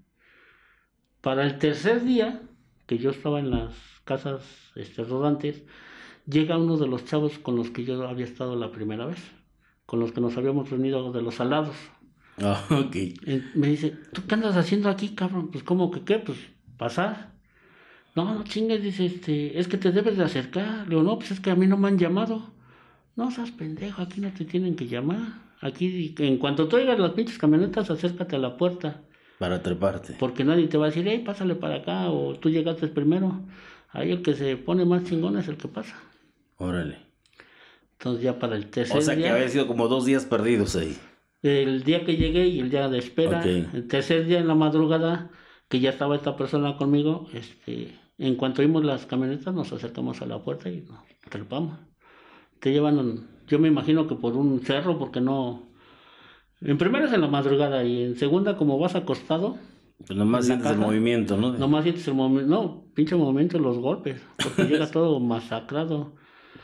Para el tercer día, que yo estaba en las casas rodantes, llega uno de los chavos con los que yo había estado la primera vez, con los que nos habíamos reunido de los salados. Ok. Me dice, ¿tú qué andas haciendo aquí, cabrón? Pues, ¿cómo que qué? Pues, pasar. No chingues, dice, es que te debes de acercar. Le digo, no, pues es que a mí no me han llamado. No seas pendejo, aquí no te tienen que llamar. Aquí, en cuanto tú oigas las pinches camionetas, acércate a la puerta. Para treparte. Porque nadie te va a decir, hey, pásale para acá, o tú llegaste primero. Ahí el que se pone más chingón es el que pasa. Órale. Entonces ya para el tercer día... O sea que había sido como 2 días perdidos ahí. El día que llegué y el día de espera, Okay. El tercer día en la madrugada, que ya estaba esta persona conmigo, en cuanto vimos las camionetas, nos acercamos a la puerta y nos trepamos. Te llevan, yo me imagino que por un cerro, porque no... En primera es en la madrugada y en segunda, como vas acostado... Pues nomás sientes el movimiento, ¿no? Nomás sientes el movimiento, no, pinche movimiento, los golpes, porque llega todo masacrado.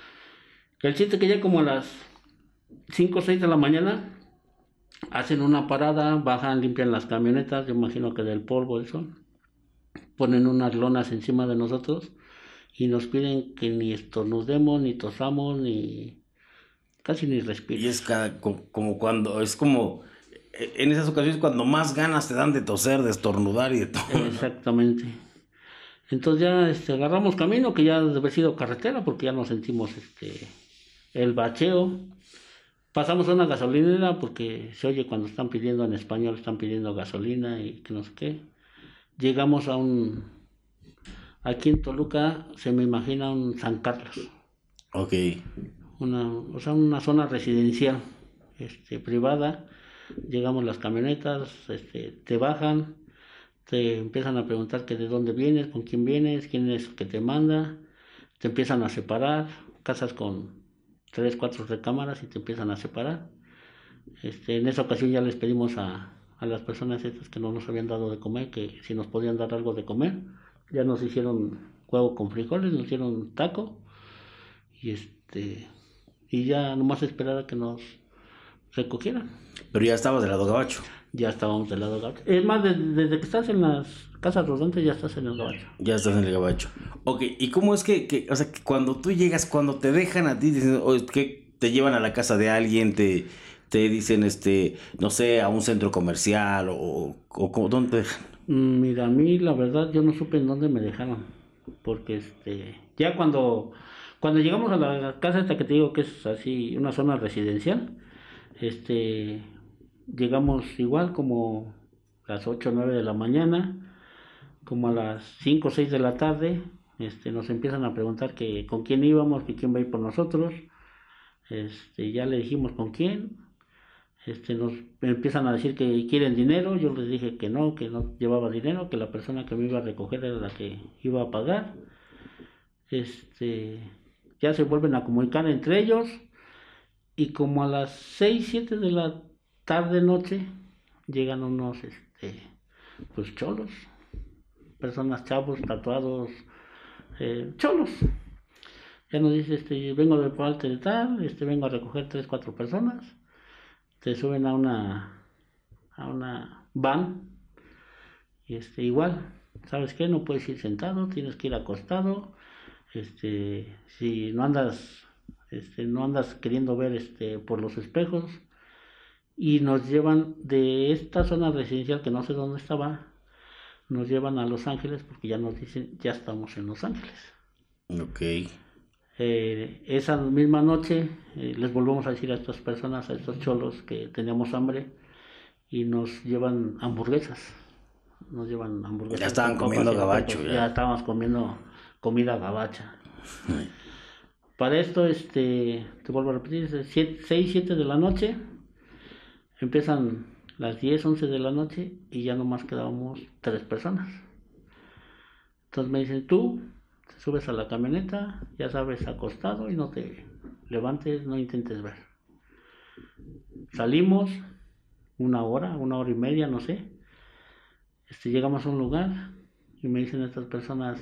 El chiste que ya como a las 5 o 6 de la mañana, hacen una parada, bajan, limpian las camionetas, yo imagino que del polvo, eso. Ponen unas lonas encima de nosotros y nos piden que ni estornudemos, ni tosamos, ni casi ni respiremos. Y es como cuando, es como, en esas ocasiones cuando más ganas te dan de toser, de estornudar y de todo. Exactamente. Entonces ya agarramos camino, que ya debe haber sido carretera, porque ya nos sentimos el bacheo. Pasamos a una gasolinera, porque se oye cuando están pidiendo en español, están pidiendo gasolina y que no sé qué. Llegamos a aquí en Toluca se me imagina un San Carlos. Ok. Una zona residencial, privada. Llegamos las camionetas, te bajan, te empiezan a preguntar que de dónde vienes, con quién vienes, quién es que te manda, te empiezan a separar, casas con 3, 4 recámaras y te empiezan a separar. En esa ocasión ya les pedimos a las personas estas que no nos habían dado de comer, que si nos podían dar algo de comer. Ya nos hicieron huevo con frijoles, nos hicieron taco y ya nomás esperar a que nos recogieran. Pero ya estabas del lado gabacho. Ya estábamos del lado gabacho. Es más, desde que estás en las casas rodantes ya estás en el gabacho. Ya estás en el gabacho. Ok, ¿y cómo es que cuando tú llegas, cuando te dejan a ti, dicen, que te llevan a la casa de alguien, te dicen, no sé, a un centro comercial o ¿dónde te dejan? Mira, a mí la verdad yo no supe en dónde me dejaron, porque ya cuando llegamos a la casa esta que te digo que es así una zona residencial, llegamos igual como las 8 o 9 de la mañana, como a las 5 o 6 de la tarde, nos empiezan a preguntar que con quién íbamos, que quién va a ir por nosotros, ya le dijimos con quién. Nos empiezan a decir que quieren dinero, yo les dije que no llevaba dinero, que la persona que me iba a recoger era la que iba a pagar. Ya se vuelven a comunicar entre ellos y como a las 6, 7 de la tarde, noche, llegan unos, pues cholos, personas, chavos, tatuados, cholos. Ya nos dice, vengo de parte de tal, vengo a recoger 3, 4 personas. Te suben a una van y igual, ¿sabes qué? No puedes ir sentado, tienes que ir acostado. Si no andas queriendo ver por los espejos, y nos llevan de esta zona residencial que no sé dónde estaba, nos llevan a Los Ángeles porque ya nos dicen ya estamos en Los Ángeles. Ok. Esa misma noche les volvemos a decir a estas personas, a estos cholos, que teníamos hambre y nos llevan hamburguesas. Ya estaban comiendo gabacho. Ya estábamos comiendo comida gabacha. Para esto, te vuelvo a repetir, 6, 7 de la noche, empiezan las 10, 11 de la noche y ya nomás quedábamos 3 personas. Entonces me dicen, tú, subes a la camioneta, ya sabes, acostado y no te levantes, no intentes ver. Salimos 1 hora y media, no sé. Llegamos a un lugar y me dicen estas personas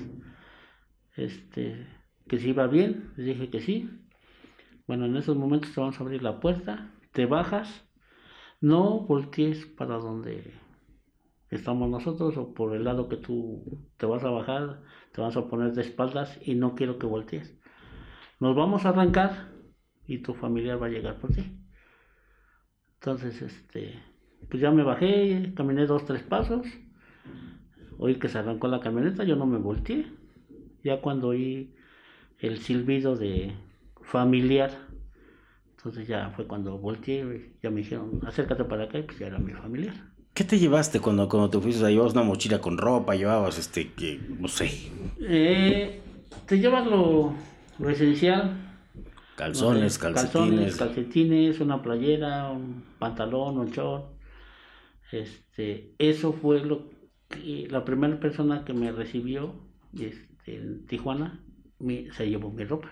que si iba bien. Les dije que sí. Bueno, en esos momentos te vamos a abrir la puerta, te bajas, no voltees para donde estamos nosotros o por el lado que tú te vas a bajar, te vas a poner de espaldas y no quiero que voltees. Nos vamos a arrancar y tu familiar va a llegar por ti. Entonces, pues ya me bajé, caminé 2-3 pasos, oí que se arrancó la camioneta, yo no me volteé. Ya cuando oí el silbido de familiar, entonces ya fue cuando volteé, ya me dijeron, acércate para acá, y pues ya era mi familiar. ¿Qué te llevaste cuando te fuiste? ¿Llevabas una mochila con ropa? ¿Llevabas, no sé? Te llevas lo esencial. Calzones, no sé, calcetines, una playera, un pantalón, un short. Eso fue la primera persona que me recibió en Tijuana, se llevó mi ropa.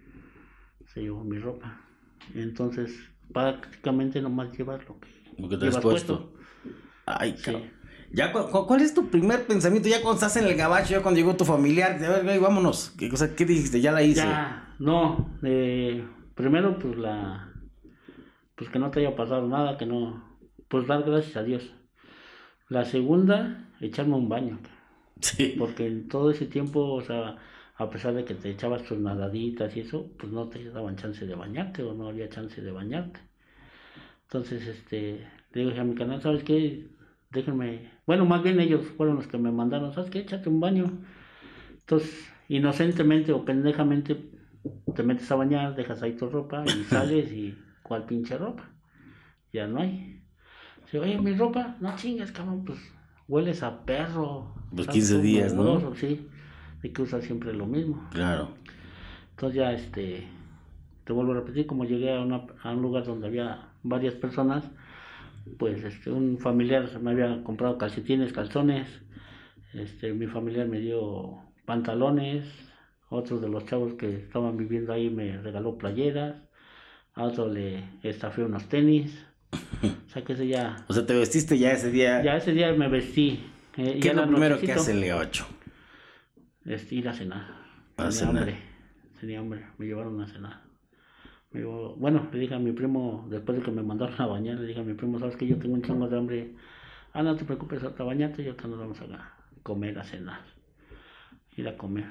Entonces, prácticamente nomás llevas lo que te has puesto. Ay, sí. Ya, ¿cuál es tu primer pensamiento? Ya cuando estás en el gabacho, ya cuando llegó tu familiar, a ver, vámonos. ¿Qué dijiste? Ya la hice. Ya, no. Primero, pues que no te haya pasado nada, que no. Pues dar gracias a Dios. La segunda, echarme un baño. Sí. Porque en todo ese tiempo, o sea, a pesar de que te echabas tus nadaditas y eso, pues no te daban chance de bañarte o no había chance de bañarte. Entonces, le dije a mi canal, ¿sabes qué? Déjenme, bueno, más bien ellos fueron los que me mandaron, ¿sabes qué? Échate un baño. Entonces, inocentemente o pendejamente, te metes a bañar, dejas ahí tu ropa y sales y ¿cuál pinche ropa? Ya no hay. Dice, oye, mi ropa, no chingas, cabrón, pues hueles a perro. Pues 15 días, ¿no? Sí, hay que usar siempre lo mismo. Claro. Entonces ya, te vuelvo a repetir, como llegué a un lugar donde había varias personas, pues un familiar me había comprado calcetines, calzones, mi familiar me dio pantalones, otro de los chavos que estaban viviendo ahí me regaló playeras, a otro le estafé unos tenis, o sea que ese ya... O sea, te vestiste ya ese día... Ya ese día me vestí. ¿Qué es lo primero que hace el gabacho? Ir a cenar. Tenía hambre, me llevaron a cenar. Bueno, le dije a mi primo, después de que me mandaron a bañar, le dije a mi primo, ¿sabes qué? Yo tengo un chingo de hambre. No te preocupes, hasta bañarte y ahorita nos vamos a comer, a cenar. Ir a comer.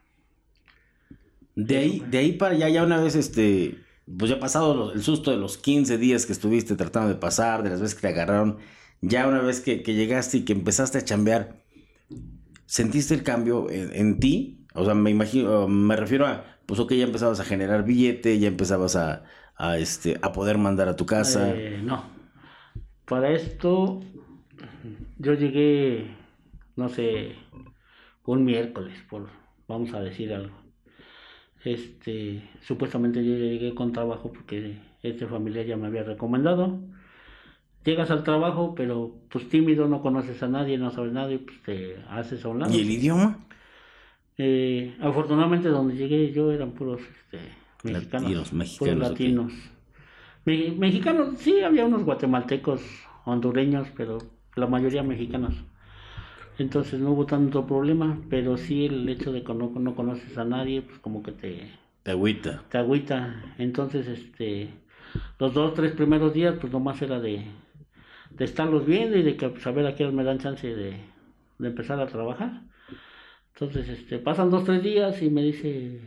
De ahí para allá, ya una vez, pues ya pasado el susto de los 15 días que estuviste tratando de pasar, de las veces que te agarraron, ya una vez que llegaste y que empezaste a chambear, ¿sentiste el cambio en ti? O sea, me refiero a, pues ok, ya empezabas a generar billete, ya empezabas a poder mandar a tu casa. No. Para esto, yo llegué, no sé, un miércoles, vamos a decir algo. Supuestamente yo llegué con trabajo porque familiar ya me había recomendado. Llegas al trabajo, pero pues tímido, no conoces a nadie, no sabes nada y pues te haces a un lado. ¿Y el idioma? Afortunadamente donde llegué yo eran puros mexicanos. Puros latinos. Mexicanos, sí, había unos guatemaltecos, hondureños, pero la mayoría mexicanos. Entonces no hubo tanto problema, pero sí el hecho de que no conoces a nadie, pues como que te agüita. Te agüita. Entonces, los 2-3 primeros días, pues nomás era de estarlos viendo y de que pues, a ver a qué hora me dan chance de empezar a trabajar. Entonces, pasan 2-3 días y me dice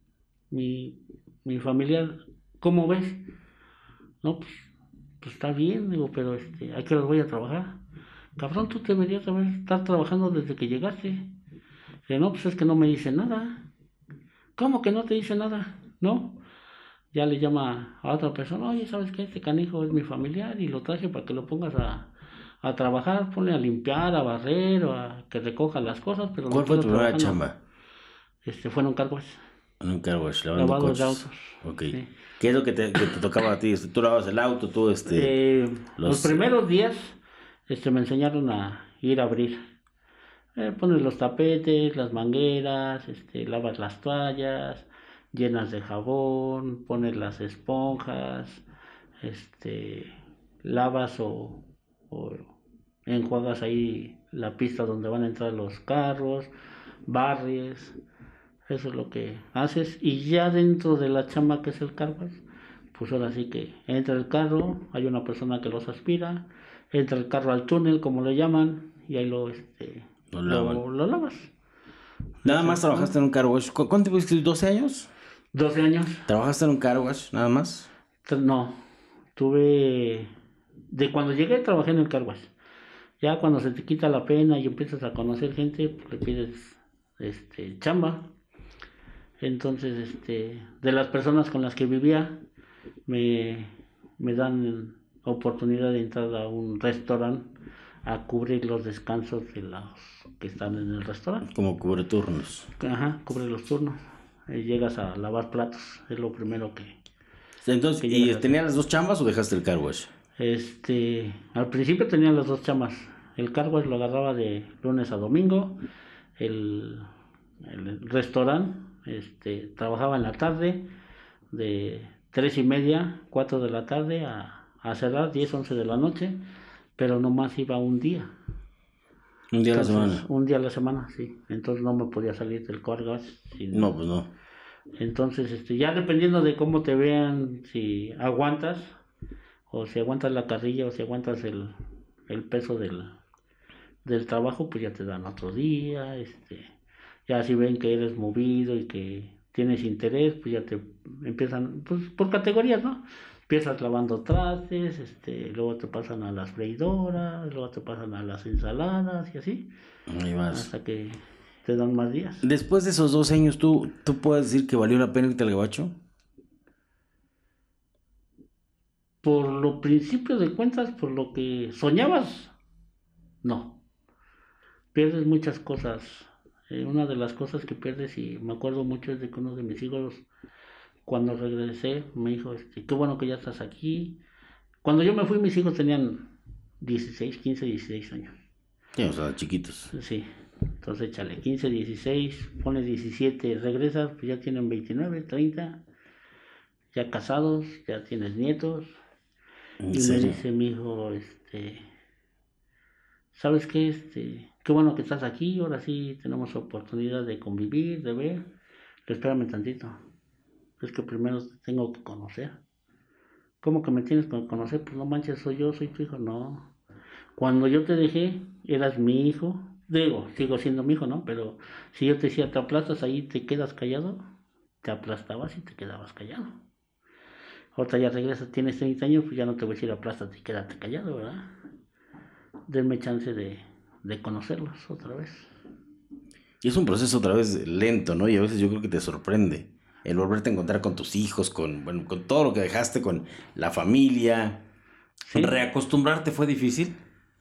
mi familiar, ¿cómo ves? No, pues está bien, digo, pero ¿a qué hora voy a trabajar? Cabrón, tú deberías estar trabajando desde que llegaste. Dice, no, pues es que no me dice nada. ¿Cómo que no te dice nada? No. Ya le llama a otra persona, oye, ¿sabes qué? Este canijo es mi familiar y lo traje para que lo pongas a trabajar, ponle a limpiar, a barrer o a que recoja las cosas. Pero ¿Cuál fue tu primera chamba? Fue en un car wash. En un car wash, lavando coches. De autos. Ok. Sí. ¿Qué es lo que te tocaba a ti? ¿Tú lavabas el auto? ¿Tú Los primeros días me enseñaron a ir a abrir Pones los tapetes, las mangueras, lavas las toallas, llenas de jabón, pones las esponjas, lavas o enjuagas ahí la pista donde van a entrar los carros, barres, eso es lo que haces. Y ya dentro de la chamba que es el car wash, pues ahora sí que entra el carro, hay una persona que los aspira, entra el carro al túnel, como lo llaman, y ahí lo lavas. Nada más trabajaste en un car wash. ¿Cuánto tiempo estuviste? ¿12 años? 12 años. ¿Trabajaste en un car wash nada más? No, de cuando llegué trabajé en el car wash. Ya cuando se te quita la pena y empiezas a conocer gente, pues le pides chamba. Entonces, de las personas con las que vivía, me dan oportunidad de entrar a un restaurante a cubrir los descansos de los que están en el restaurante. Como cubre turnos. Ajá, cubre los turnos. Llegas a lavar platos, es lo primero que... Entonces, ¿y tenías las dos chambas o dejaste el car wash? Al principio tenía las dos chambas. El car wash lo agarraba de lunes a domingo. El restaurante, trabajaba en la tarde de 3:30, 4 de la tarde a cerrar 10, 11 de la noche, pero nomás iba un día. ¿Un día a la semana? Un día a la semana, sí. Entonces no me podía salir del car wash. No, pues no. Entonces, ya dependiendo de cómo te vean, si aguantas, o si aguantas la carrilla, o si aguantas el peso del trabajo, pues ya te dan otro día, ya si ven que eres movido y que tienes interés, pues ya te empiezan, pues por categorías, ¿no? Empiezas lavando trastes, luego te pasan a las freidoras, luego te pasan a las ensaladas y así. Ahí vas. Hasta que te dan más días. Después de esos 12 años, ¿tú puedes decir que valió la pena irte al gabacho? Por lo principio de cuentas, por lo que soñabas, no. Pierdes muchas cosas. Una de las cosas que pierdes, y me acuerdo mucho, es de que uno de mis hijos, cuando regresé, me dijo, qué bueno que ya estás aquí. Cuando yo me fui, mis hijos tenían 15, 16 años. Sí, o sea, chiquitos. Sí, entonces échale 15, 16, pones 17, regresas, pues ya tienen 29, 30, ya casados, ya tienes nietos. Y me dice mi hijo, ¿sabes qué? Qué bueno que estás aquí, ahora sí tenemos oportunidad de convivir, de ver. Pero espérame tantito, es que primero te tengo que conocer. ¿Cómo que me tienes que conocer? Pues no manches, soy tu hijo. No. Cuando yo te dejé, eras mi hijo. Digo, sigo siendo mi hijo, ¿no? Pero si yo te decía, te aplastas ahí, te quedas callado, te aplastabas y te quedabas callado. Ahorita ya regresas, tienes 30 años, pues ya no te voy a decir aplástate y quédate callado, ¿verdad? Denme chance de conocerlos otra vez. Y es un proceso otra vez lento, ¿no? Y a veces yo creo que te sorprende el volverte a encontrar con tus hijos, con todo lo que dejaste, con la familia. ¿Sí? ¿Reacostumbrarte fue difícil?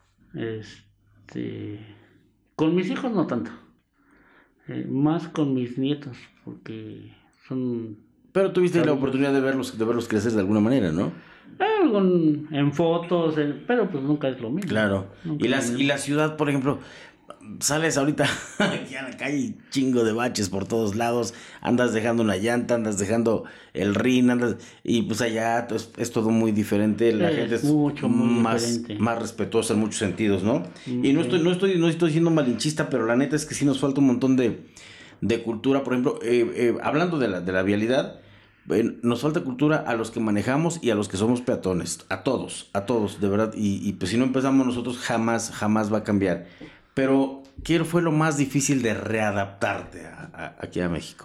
Con mis hijos no tanto. Más con mis nietos, porque son... Pero tuviste la oportunidad de verlos crecer de alguna manera, ¿no? En fotos, pero pues nunca es lo mismo. Claro. Y la ciudad, por ejemplo, sales ahorita aquí a la calle, chingo de baches por todos lados, andas dejando una llanta, andas dejando el rin, y pues allá es todo muy diferente, la gente es mucho, muy más respetuosa en muchos sentidos, ¿no? Y no estoy siendo malinchista, pero la neta es que sí nos falta un montón de cultura. Por ejemplo, hablando de la vialidad, nos falta cultura a los que manejamos y a los que somos peatones, a todos, de verdad, y pues si no empezamos nosotros jamás va a cambiar. Pero, ¿qué fue lo más difícil de readaptarte aquí a México?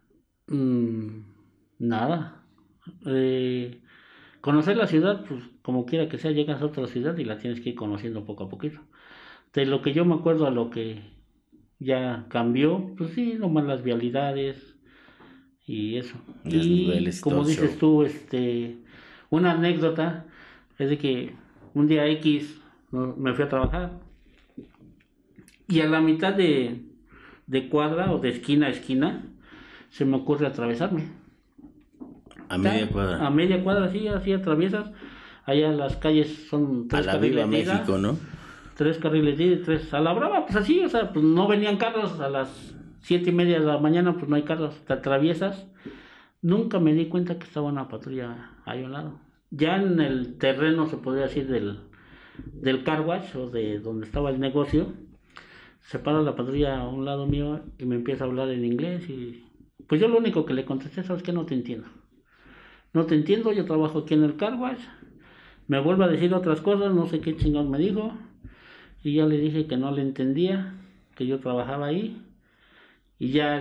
Nada. Conocer la ciudad, pues como quiera que sea, llegas a otra ciudad y la tienes que ir conociendo poco a poquito. De lo que yo me acuerdo a lo que ya cambió, pues sí, nomás las vialidades y eso. Y como dices tú, una anécdota es de que un día X me fui a trabajar y a la mitad de cuadra o de esquina a esquina se me ocurre atravesarme. A media cuadra. A media cuadra, sí, así atraviesas. Allá las calles son 3 a la Viva México, ¿no? 3 carriles de ida y 3 a la brava, pues así, o sea, pues no venían carros a las 7:30 de la mañana, pues no hay carros, te atraviesas. Nunca me di cuenta que estaba una patrulla ahí a un lado. Ya en el terreno, se podría decir, del car wash o de donde estaba el negocio, se para la patrulla a un lado mío y me empieza a hablar en inglés y pues yo lo único que le contesté, ¿sabes qué? No te entiendo. No te entiendo, yo trabajo aquí en el car wash. Me vuelve a decir otras cosas, no sé qué chingón me dijo. Y ya le dije que no le entendía, que yo trabajaba ahí. Y ya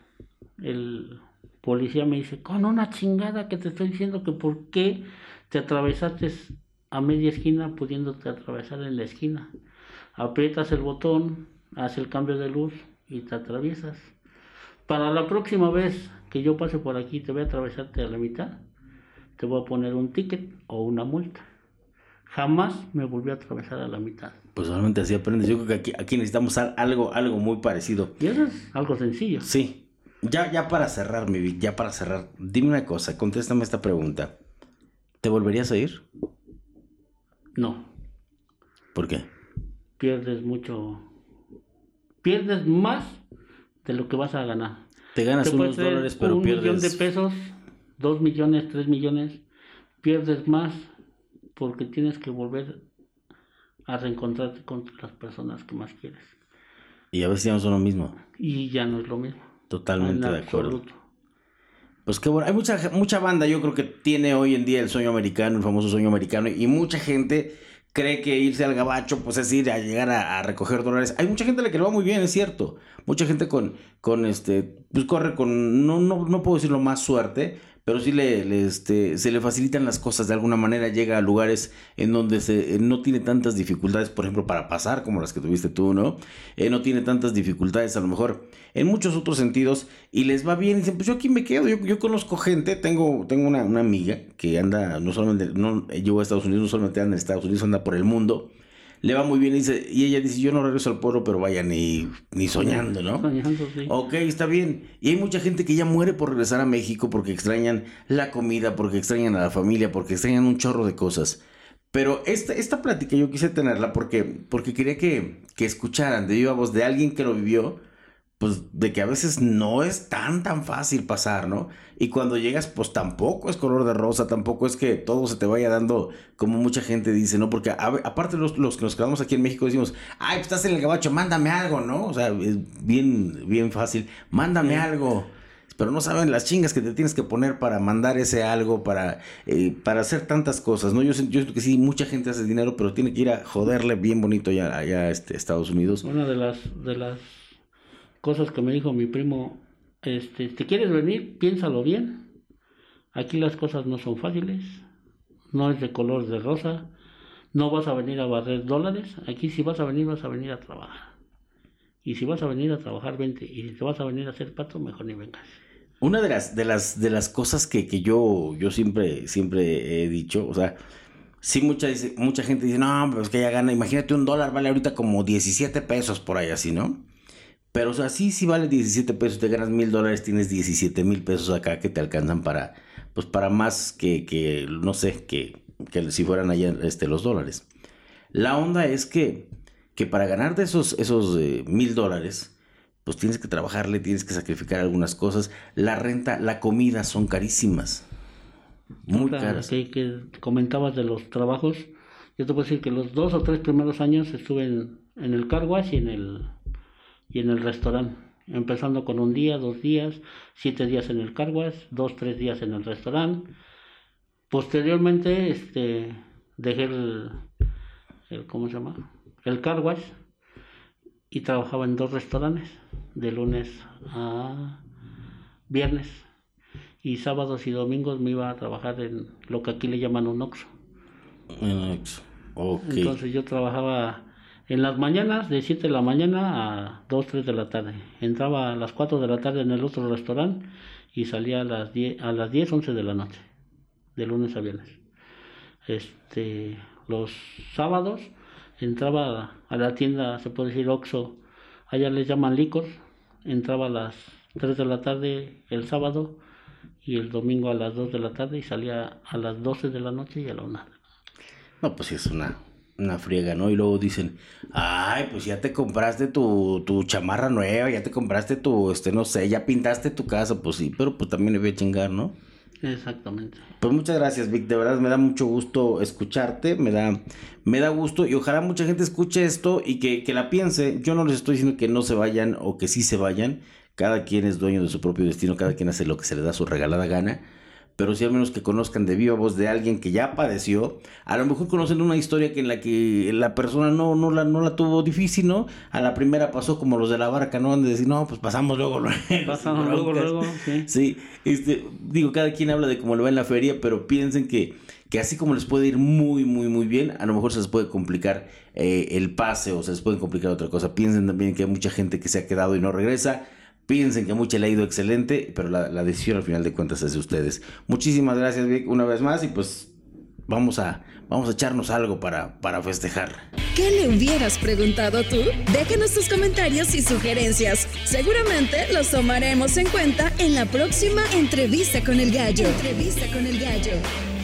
el policía me dice, con una chingada que te estoy diciendo que por qué te atravesaste a media esquina pudiéndote atravesar en la esquina. Aprietas el botón, haces el cambio de luz y te atraviesas. Para la próxima vez que yo pase por aquí y te voy a atravesarte a la mitad, te voy a poner un ticket o una multa. Jamás me volví a atravesar a la mitad. Pues solamente así aprendes. Yo creo que aquí necesitamos algo muy parecido. Y eso es algo sencillo. Sí. Ya para cerrar, mi Vic, ya para cerrar, dime una cosa, contéstame esta pregunta. ¿Te volverías a ir? No. ¿Por qué? Pierdes mucho. Pierdes más de lo que vas a ganar. Te ganas unos dólares, pero pierdes... 1 millón de pesos, 2 millones, 3 millones. Pierdes más porque tienes que volver a reencontrarte con las personas que más quieres. Y a veces ya no son lo mismo. Y ya no es lo mismo. Totalmente de acuerdo. Pues qué bueno, hay mucha banda, yo creo que tiene hoy en día el sueño americano, el famoso sueño americano, y mucha gente cree que irse al gabacho pues es ir a llegar a recoger dólares. Hay mucha gente a la que le va muy bien, es cierto. Mucha gente pues corre con, no puedo decirlo más suerte, pero sí se le facilitan las cosas de alguna manera, llega a lugares en donde no tiene tantas dificultades, por ejemplo, para pasar, como las que tuviste tú, ¿no? No tiene tantas dificultades, a lo mejor, en muchos otros sentidos, y les va bien, y dicen, pues yo aquí me quedo, yo conozco gente, tengo una amiga que anda, no solamente, no llegó a Estados Unidos, no solamente anda en Estados Unidos, anda por el mundo, le va muy bien, y ella dice, yo no regreso al pueblo, pero vaya, ni soñando, ¿no? Soñando, sí. Ok, está bien. Y hay mucha gente que ya muere por regresar a México porque extrañan la comida, porque extrañan a la familia, porque extrañan un chorro de cosas. Pero esta plática yo quise tenerla porque quería que escucharan de viva voz de alguien que lo vivió, pues de que a veces no es tan fácil pasar, ¿no? Y cuando llegas, pues tampoco es color de rosa, tampoco es que todo se te vaya dando como mucha gente dice, ¿no? Porque aparte los que nos quedamos aquí en México decimos, ay, pues estás en el gabacho, mándame algo, ¿no? O sea, es bien fácil, mándame algo. Pero no saben las chingas que te tienes que poner para mandar ese algo, para hacer tantas cosas, ¿no? Yo siento que sí, mucha gente hace dinero, pero tiene que ir a joderle bien bonito allá a Estados Unidos. Una de las cosas que me dijo mi primo, ¿te quieres venir? Piénsalo bien. Aquí las cosas no son fáciles, no es de color de rosa, no vas a venir a barrer dólares. Aquí si vas a venir a trabajar. Y si vas a venir a trabajar, vente. Y si te vas a venir a hacer pato, mejor ni vengas. Una de las cosas que yo siempre he dicho, o sea, sí mucha gente dice, no, pues que ya gana, imagínate $1 vale ahorita como 17 pesos por ahí así, ¿no? Pero o sea, sí vale 17 pesos, te ganas $1,000, tienes 17,000 pesos acá que te alcanzan para más que no sé, que si fueran allá los dólares. La onda es que para ganar de esos $1,000, pues tienes que trabajarle, tienes que sacrificar algunas cosas. La renta, la comida son carísimas. Muy caras. Que comentabas de los trabajos, yo te puedo decir que los 2 o 3 primeros años estuve en el car wash y en el restaurante. Empezando con 1 día, 2 días, 7 días en el car wash, 2, 3 días en el restaurante. Posteriormente, dejé el ¿cómo se llama? El car wash y trabajaba en 2 restaurantes de lunes a viernes, y sábados y domingos me iba a trabajar en lo que aquí le llaman un Oxxo. Okay. Entonces yo trabajaba en las mañanas de 7 de la mañana a 2, 3 de la tarde. Entraba a las 4 de la tarde en el otro restaurante y salía a las 10, 11 de la noche, de lunes a viernes. Los sábados entraba a la tienda, se puede decir Oxxo, allá les llaman licor, entraba a las 3 de la tarde el sábado y el domingo a las 2 de la tarde y salía a las 12 de la noche y a la 1. No, pues sí, es una una friega, ¿no? Y luego dicen, ay, pues ya te compraste tu chamarra nueva, ya te compraste tu, no sé, ya pintaste tu casa, pues sí, pero pues también le voy a chingar, ¿no? Exactamente. Pues muchas gracias, Vic, de verdad me da mucho gusto escucharte, me da gusto y ojalá mucha gente escuche esto y que la piense. Yo no les estoy diciendo que no se vayan o que sí se vayan, cada quien es dueño de su propio destino, cada quien hace lo que se le da su regalada gana. Pero sí al menos que conozcan de viva voz de alguien que ya padeció, a lo mejor conocen una historia que en la que la persona no la tuvo difícil, ¿no? A la primera pasó como los de la barca, ¿no? Han de decir, no, pues pasamos luego. Pasamos luego, sí. Sí, digo, cada quien habla de cómo le va en la feria, pero piensen que así como les puede ir muy, muy, muy bien, a lo mejor se les puede complicar el pase o se les puede complicar otra cosa. Piensen también que hay mucha gente que se ha quedado y no regresa. Piensen que a mucha le ha ido excelente, pero la decisión al final de cuentas es de ustedes. Muchísimas gracias, Vic, una vez más y pues vamos a echarnos algo para festejar. ¿Qué le hubieras preguntado tú? Déjanos tus comentarios y sugerencias. Seguramente los tomaremos en cuenta en la próxima Entrevista con el Gallo.